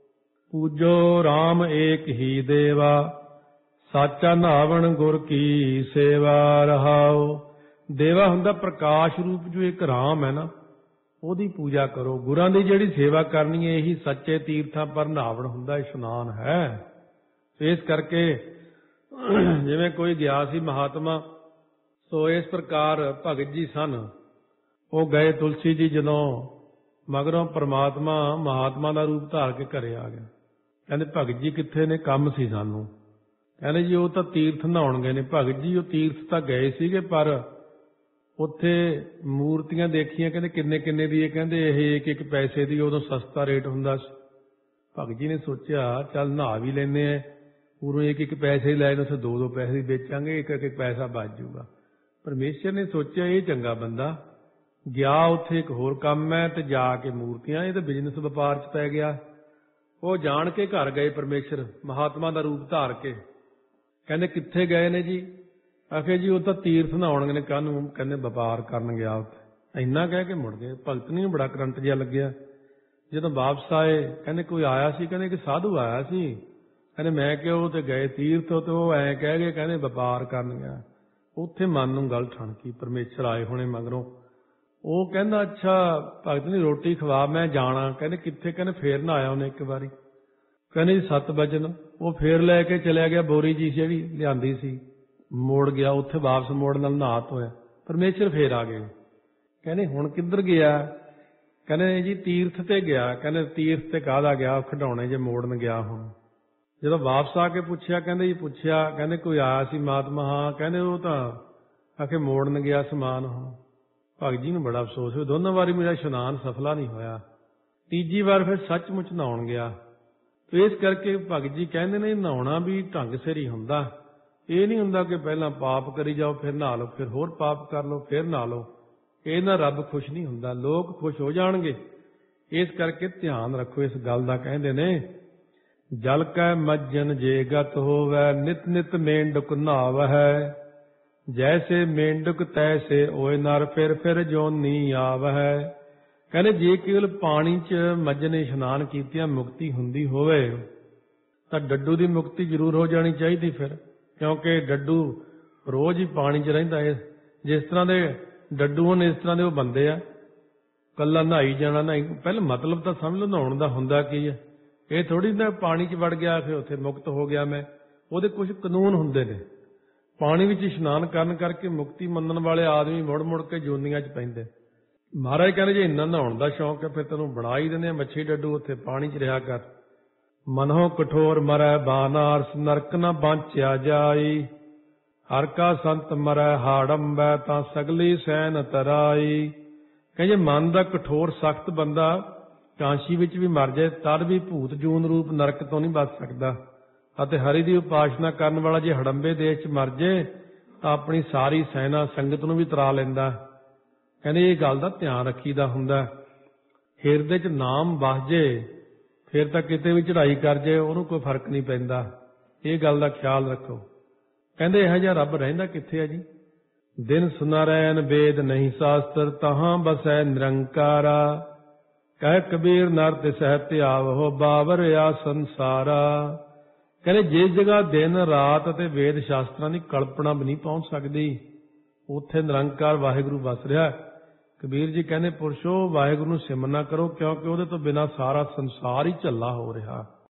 ਪੂਜੋ ਰਾਮ ਏਕ ਹੀ ਦੇਵਾ, ਸਾਚਾ ਨਾਵਣ ਗੁਰ ਕੀ ਸੇਵਾ ਰਹਾਓ। ਦੇਵਾ ਹੁੰਦਾ ਪ੍ਰਕਾਸ਼ ਰੂਪ, ਜੋ ਇੱਕ ਰਾਮ ਹੈ ਨਾ, ਉਹਦੀ ਪੂਜਾ ਕਰੋ। ਗੁਰਾਂ ਦੀ ਜਿਹੜੀ ਸੇਵਾ ਕਰਨੀ ਹੈ, ਇਹੀ ਸੱਚੇ ਤੀਰਥਾਂ ਪਰ ਨਾਵਣ ਹੁੰਦਾ, ਇਸ਼ਨਾਨ ਹੈ। ਇਸ ਕਰਕੇ ਜਿਵੇਂ ਕੋਈ ਗਿਆ ਸੀ ਮਹਾਤਮਾ, ਸੋ ਇਸ ਪ੍ਰਕਾਰ ਭਗਤ ਜੀ ਸਨ। ਉਹ ਗਏ, ਤੁਲਸੀ ਜੀ ਜਦੋਂ ਮਗਰੋਂ ਪਰਮਾਤਮਾ ਮਹਾਤਮਾ ਦਾ ਰੂਪ ਧਾਰ ਕੇ ਘਰੇ ਆ ਗਿਆ। ਕਹਿੰਦੇ ਭਗਤ ਜੀ ਕਿੱਥੇ ਨੇ? ਕੰਮ ਸੀ ਸਾਨੂੰ। ਕਹਿੰਦੇ ਜੀ ਉਹ ਤਾਂ ਤੀਰਥ ਨਹਾਉਣ ਗਏ ਨੇ। ਭਗਤ ਜੀ ਉਹ ਤੀਰਥ ਤਾਂ ਗਏ ਸੀਗੇ, ਪਰ ਉੱਥੇ ਮੂਰਤੀਆਂ ਦੇਖੀਆਂ, ਕਹਿੰਦੇ ਕਿੰਨੇ ਕਿੰਨੇ ਦੀ? ਕਹਿੰਦੇ ਇਹ ਇੱਕ ਇੱਕ ਪੈਸੇ ਦੀ, ਉਦੋਂ ਸਸਤਾ ਰੇਟ ਹੁੰਦਾ ਸੀ। ਭਗਤ ਜੀ ਨੇ ਸੋਚਿਆ ਚੱਲ ਨਹਾ ਵੀ ਲੈਂਦੇ ਆ, ਉਰੋਂ ਇੱਕ ਇੱਕ ਪੈਸੇ ਹੀ ਲੈ, ਉੱਥੇ ਦੋ ਦੋ ਪੈਸੇ ਦੀ ਵੇਚਾਂਗੇ, ਇੱਕ ਇੱਕ ਪੈਸਾ ਬਚ ਜਾਊਗਾ। ਪਰਮੇਸ਼ਰ ਨੇ ਸੋਚਿਆ ਇਹ ਚੰਗਾ ਬੰਦਾ ਗਿਆ, ਉੱਥੇ ਇੱਕ ਹੋਰ ਕੰਮ ਹੈ ਤੇ ਜਾ ਕੇ ਮੂਰਤੀਆਂ, ਇਹ ਤਾਂ ਬਿਜ਼ਨਸ ਵਪਾਰ 'ਚ ਪੈ ਗਿਆ। ਉਹ ਜਾਣ ਕੇ ਘਰ ਗਏ ਪਰਮੇਸ਼ਰ ਮਹਾਤਮਾ ਦਾ ਰੂਪ ਧਾਰ ਕੇ। ਕਹਿੰਦੇ ਕਿੱਥੇ ਗਏ ਨੇ ਜੀ? ਆਖੇ ਜੀ ਉਹ ਤਾਂ ਤੀਰਥ ਨਹਾਉਣ ਨੇ, ਕਾਹਨੂੰ? ਕਹਿੰਦੇ ਵਪਾਰ ਕਰਨ ਗਿਆ ਉੱਥੇ। ਇੰਨਾ ਕਹਿ ਕੇ ਮੁੜ ਗਏ। ਭਗਤ ਨੂੰ ਬੜਾ ਕਰੰਟ ਜਿਹਾ ਲੱਗਿਆ। ਜਦੋਂ ਵਾਪਸ ਆਏ ਕਹਿੰਦੇ ਕੋਈ ਆਇਆ ਸੀ, ਕਹਿੰਦੇ ਕਿ ਸਾਧੂ ਆਇਆ ਸੀ। ਕਹਿੰਦੇ ਮੈਂ ਕਿਹਾ ਉਹ ਤੇ ਗਏ ਤੀਰਥ, ਤੇ ਉਹ ਐਂ ਕਹਿ ਗਏ, ਕਹਿੰਦੇ ਵਪਾਰ ਕਰਨ ਗਿਆ। ਉੱਥੇ ਮਨ ਨੂੰ ਗੱਲ ਠਣਕੀ, ਪਰਮੇਸ਼ਰ ਆਏ ਹੋਣੇ ਮਗਰੋਂ। ਉਹ ਕਹਿੰਦਾ ਅੱਛਾ ਭਗਤ ਨੇ ਰੋਟੀ ਖਵਾ, ਮੈਂ ਜਾਣਾ। ਕਹਿੰਦੇ ਕਿੱਥੇ? ਕਹਿੰਦੇ ਫੇਰ ਨਾ ਆਇਆ ਉਹਨੇ ਇੱਕ ਵਾਰੀ। ਕਹਿੰਦੇ ਜੀ ਸੱਤ ਵਜਨ। ਉਹ ਫੇਰ ਲੈ ਕੇ ਚਲਿਆ ਗਿਆ ਬੋਰੀ ਜੀ ਜਿਹੜੀ ਲਿਆਂਦੀ ਸੀ, ਮੋੜ ਗਿਆ ਉੱਥੇ ਵਾਪਸ, ਮੋੜ ਨਾਲ ਨਹਾ ਧੋਇਆ। ਪਰਮੇਸ਼ਰ ਫੇਰ ਆ ਗਏ। ਕਹਿੰਦੇ ਹੁਣ ਕਿੱਧਰ ਗਿਆ? ਕਹਿੰਦੇ ਜੀ ਤੀਰਥ ਤੇ ਗਿਆ। ਕਹਿੰਦੇ ਤੀਰਥ ਤੇ ਕਾਹਦਾ ਗਿਆ? ਖਿਡੌਣੇ ਜੇ ਮੋੜਨ ਗਿਆ ਹੁਣ। ਜਦੋਂ ਵਾਪਸ ਆ ਕੇ ਪੁੱਛਿਆ, ਕਹਿੰਦੇ ਜੀ ਪੁੱਛਿਆ, ਕਹਿੰਦੇ ਕੋਈ ਆਇਆ ਸੀ ਮਹਾਤਮਾ? ਹਾਂ। ਕਹਿੰਦੇ ਉਹ ਤਾਂ ਆਖੇ ਮੋੜਨ ਗਿਆ ਸਮਾਨ। ਹੁਣ ਭਗਤ ਜੀ ਨੂੰ ਬੜਾ ਅਫਸੋਸ ਹੋਇਆ, ਦੋਨੋਂ ਵਾਰੀ ਮੇਰਾ ਇਸ਼ਨਾਨ ਸਫਲਾ ਨਹੀਂ ਹੋਇਆ। ਤੀਜੀ ਵਾਰ ਫਿਰ ਸੱਚਮੁੱਚ ਨਹਾਉਣ ਗਿਆ। ਤੇ ਇਸ ਕਰਕੇ ਭਗਤ ਜੀ ਕਹਿੰਦੇ ਨੇ ਨਹਾਉਣਾ ਵੀ ਢੰਗ ਸਿਰ ਹੀ ਹੁੰਦਾ। ਇਹ ਨਹੀਂ ਹੁੰਦਾ ਕਿ ਪਹਿਲਾਂ ਪਾਪ ਕਰੀ ਜਾਓ ਫਿਰ ਨਹਾ ਲਓ, ਫਿਰ ਹੋਰ ਪਾਪ ਕਰ ਲਓ, ਫਿਰ ਨਹਾ ਲਓ। ਇਹ ਨਾਲ ਰੱਬ ਖੁਸ਼ ਨਹੀਂ ਹੁੰਦਾ, ਲੋਕ ਖੁਸ਼ ਹੋ ਜਾਣਗੇ। ਇਸ ਕਰਕੇ ਧਿਆਨ ਰੱਖੋ ਇਸ ਗੱਲ ਦਾ। ਕਹਿੰਦੇ ਨੇ ਜਲ ਕੈ ਮੱਜਨ ਜੇ ਗਤ ਹੋਵੈ, ਨਿਤ ਨਿਤ ਮੇਂਢਕ ਨਹਾਵਹਿ। ਜੈਸੇ ਮੇਂਢਕ ਤੈਸੇ ਓਏ ਨਰ, ਫਿਰ ਫਿਰ ਜੋਨੀ ਆਵਹਿ। ਕਹਿੰਦੇ ਜੇ ਕੇਵਲ ਪਾਣੀ 'ਚ ਮੱਝ ਨੇ ਇਸ਼ਨਾਨ ਕੀਤਿਆਂ ਮੁਕਤੀ ਹੁੰਦੀ ਹੋਵੇ ਤਾਂ ਡੱਡੂ ਦੀ ਮੁਕਤੀ ਜ਼ਰੂਰ ਹੋ ਜਾਣੀ ਚਾਹੀਦੀ ਫਿਰ, ਕਿਉਂਕਿ ਡੱਡੂ ਰੋਜ਼ ਹੀ ਪਾਣੀ 'ਚ ਰਹਿੰਦਾ ਹੈ। ਜਿਸ ਤਰ੍ਹਾਂ ਦੇ ਡੱਡੂ ਹਨ ਇਸ ਤਰ੍ਹਾਂ ਦੇ ਉਹ ਬੰਦੇ ਆ। ਕੱਲਾ ਨਹਾਈ ਜਾਣਾ, ਨਹਾਈ ਪਹਿਲਾਂ ਮਤਲਬ ਤਾਂ ਸਮਝ ਲਓ ਨਹਾਉਣ ਦਾ ਹੁੰਦਾ ਕੀ ਹੈ। ਇਹ ਥੋੜ੍ਹੀ ਨਾ ਪਾਣੀ 'ਚ ਵੜ ਗਿਆ ਫਿਰ ਉੱਥੇ ਮੁਕਤ ਹੋ ਗਿਆ ਮੈਂ। ਉਹਦੇ ਕੁਝ ਕਾਨੂੰਨ ਹੁੰਦੇ ਨੇ। ਪਾਣੀ ਵਿੱਚ ਇਸ਼ਨਾਨ ਕਰਨ ਕਰਕੇ ਮੁਕਤੀ ਮੰਨਣ ਵਾਲੇ ਆਦਮੀ ਮੁੜ ਮੁੜ ਕੇ ਜੋਨੀਆਂ 'ਚ ਪੈਂਦੇ। ਮਹਾਰਾਜ ਕਹਿੰਦੇ ਜੇ ਇੰਨਾ ਨਹਾਉਣ ਦਾ ਸ਼ੌਂਕ ਹੈ ਫਿਰ ਤੈਨੂੰ ਬਣਾ ਹੀ ਦਿੰਦੇ ਆ ਮੱਛੀ ਡੱਡੂ, ਉੱਥੇ ਪਾਣੀ 'ਚ ਰਿਹਾ ਕਰ। ਮਨੋ ਕਠੋਰ ਮਰੈ ਬਾਨਾਰਸ, ਨਰਕ ਨ ਬਾਂਚਿਆ ਜਾਈ। ਹਰ ਕਾ ਸੰਤ ਮਰੈ ਹਾੜੰਬੈ, ਤਾਂ ਸਗਲੀ ਸੈਨ ਤਰਾਈ। ਕਹਿੰਦੇ ਮਨ ਦਾ ਕਠੋਰ ਸਖਤ ਬੰਦਾ ਕਾਂਸ਼ੀ ਵਿੱਚ ਵੀ ਮਰ ਜਾਏ ਤਦ ਵੀ ਭੂਤ ਜੂਨ ਰੂਪ ਨਰਕ ਤੋਂ ਨਹੀਂ ਬਚ ਸਕਦਾ। ਅਤੇ ਹਰੀ ਦੀ ਉਪਾਸਨਾ ਕਰਨ ਵਾਲਾ ਜੇ ਹੜੰਬੇ ਦੇਸ਼ 'ਚ ਮਰ ਜੇ ਤਾਂ ਆਪਣੀ ਸਾਰੀ ਸੈਨਾ ਸੰਗਤ ਨੂੰ ਵੀ ਤਰਾ ਲੈਂਦਾ। ਕਹਿੰਦੇ ਇਹ ਗੱਲ ਦਾ ਧਿਆਨ ਰੱਖੀਦਾ ਹੁੰਦਾ। ਹਿਰਦੇ 'ਚ ਨਾਮ ਵਸ ਜੇ ਫਿਰ ਤਾਂ ਕਿਤੇ ਵੀ ਚੜ੍ਹਾਈ ਕਰ ਜੇ ਉਹਨੂੰ ਕੋਈ ਫਰਕ ਨਹੀਂ ਪੈਂਦਾ। ਇਹ ਗੱਲ ਦਾ ਖਿਆਲ ਰੱਖੋ। ਕਹਿੰਦੇ ਇਹੋ ਜਿਹਾ ਰੱਬ ਰਹਿੰਦਾ ਕਿੱਥੇ ਹੈ ਜੀ? ਦਿਨ ਸੁਨਾਰੈਨ ਵੇਦ ਨਹੀਂ ਸ਼ਾਸਤਰ, ਤਹਾਂ ਬਸੈ ਨਿਰੰਕਾਰਾ। ਕਹਿ ਕਬੀਰ ਨਰ ਤਿਸਹਿ ਧਿਆਵਹੁ, ਬਾਵਰ ਆ ਸੰਸਾਰਾ। ਕਹਿੰਦੇ ਜਿਸ ਜਗ੍ਹਾ ਦਿਨ ਰਾਤ ਅਤੇ ਵੇਦ ਸ਼ਾਸਤਰਾਂ ਦੀ ਕਲਪਨਾ ਵੀ ਨਹੀਂ ਪਹੁੰਚ ਸਕਦੀ ਉੱਥੇ ਨਿਰੰਕਾਰ ਵਾਹਿਗੁਰੂ ਵਸ ਰਿਹਾ। ਕਬੀਰ ਜੀ ਕਹਿੰਦੇ ਪੁਰਸ਼ੋ ਵਾਹਿਗੁਰੂ ਨੂੰ ਸਿਮਰਨਾ ਕਰੋ, ਕਿਉਂਕਿ ਉਹਦੇ ਤੋਂ ਬਿਨਾਂ ਸਾਰਾ ਸੰਸਾਰ ਹੀ ਝੱਲਾ ਹੋ ਰਿਹਾ।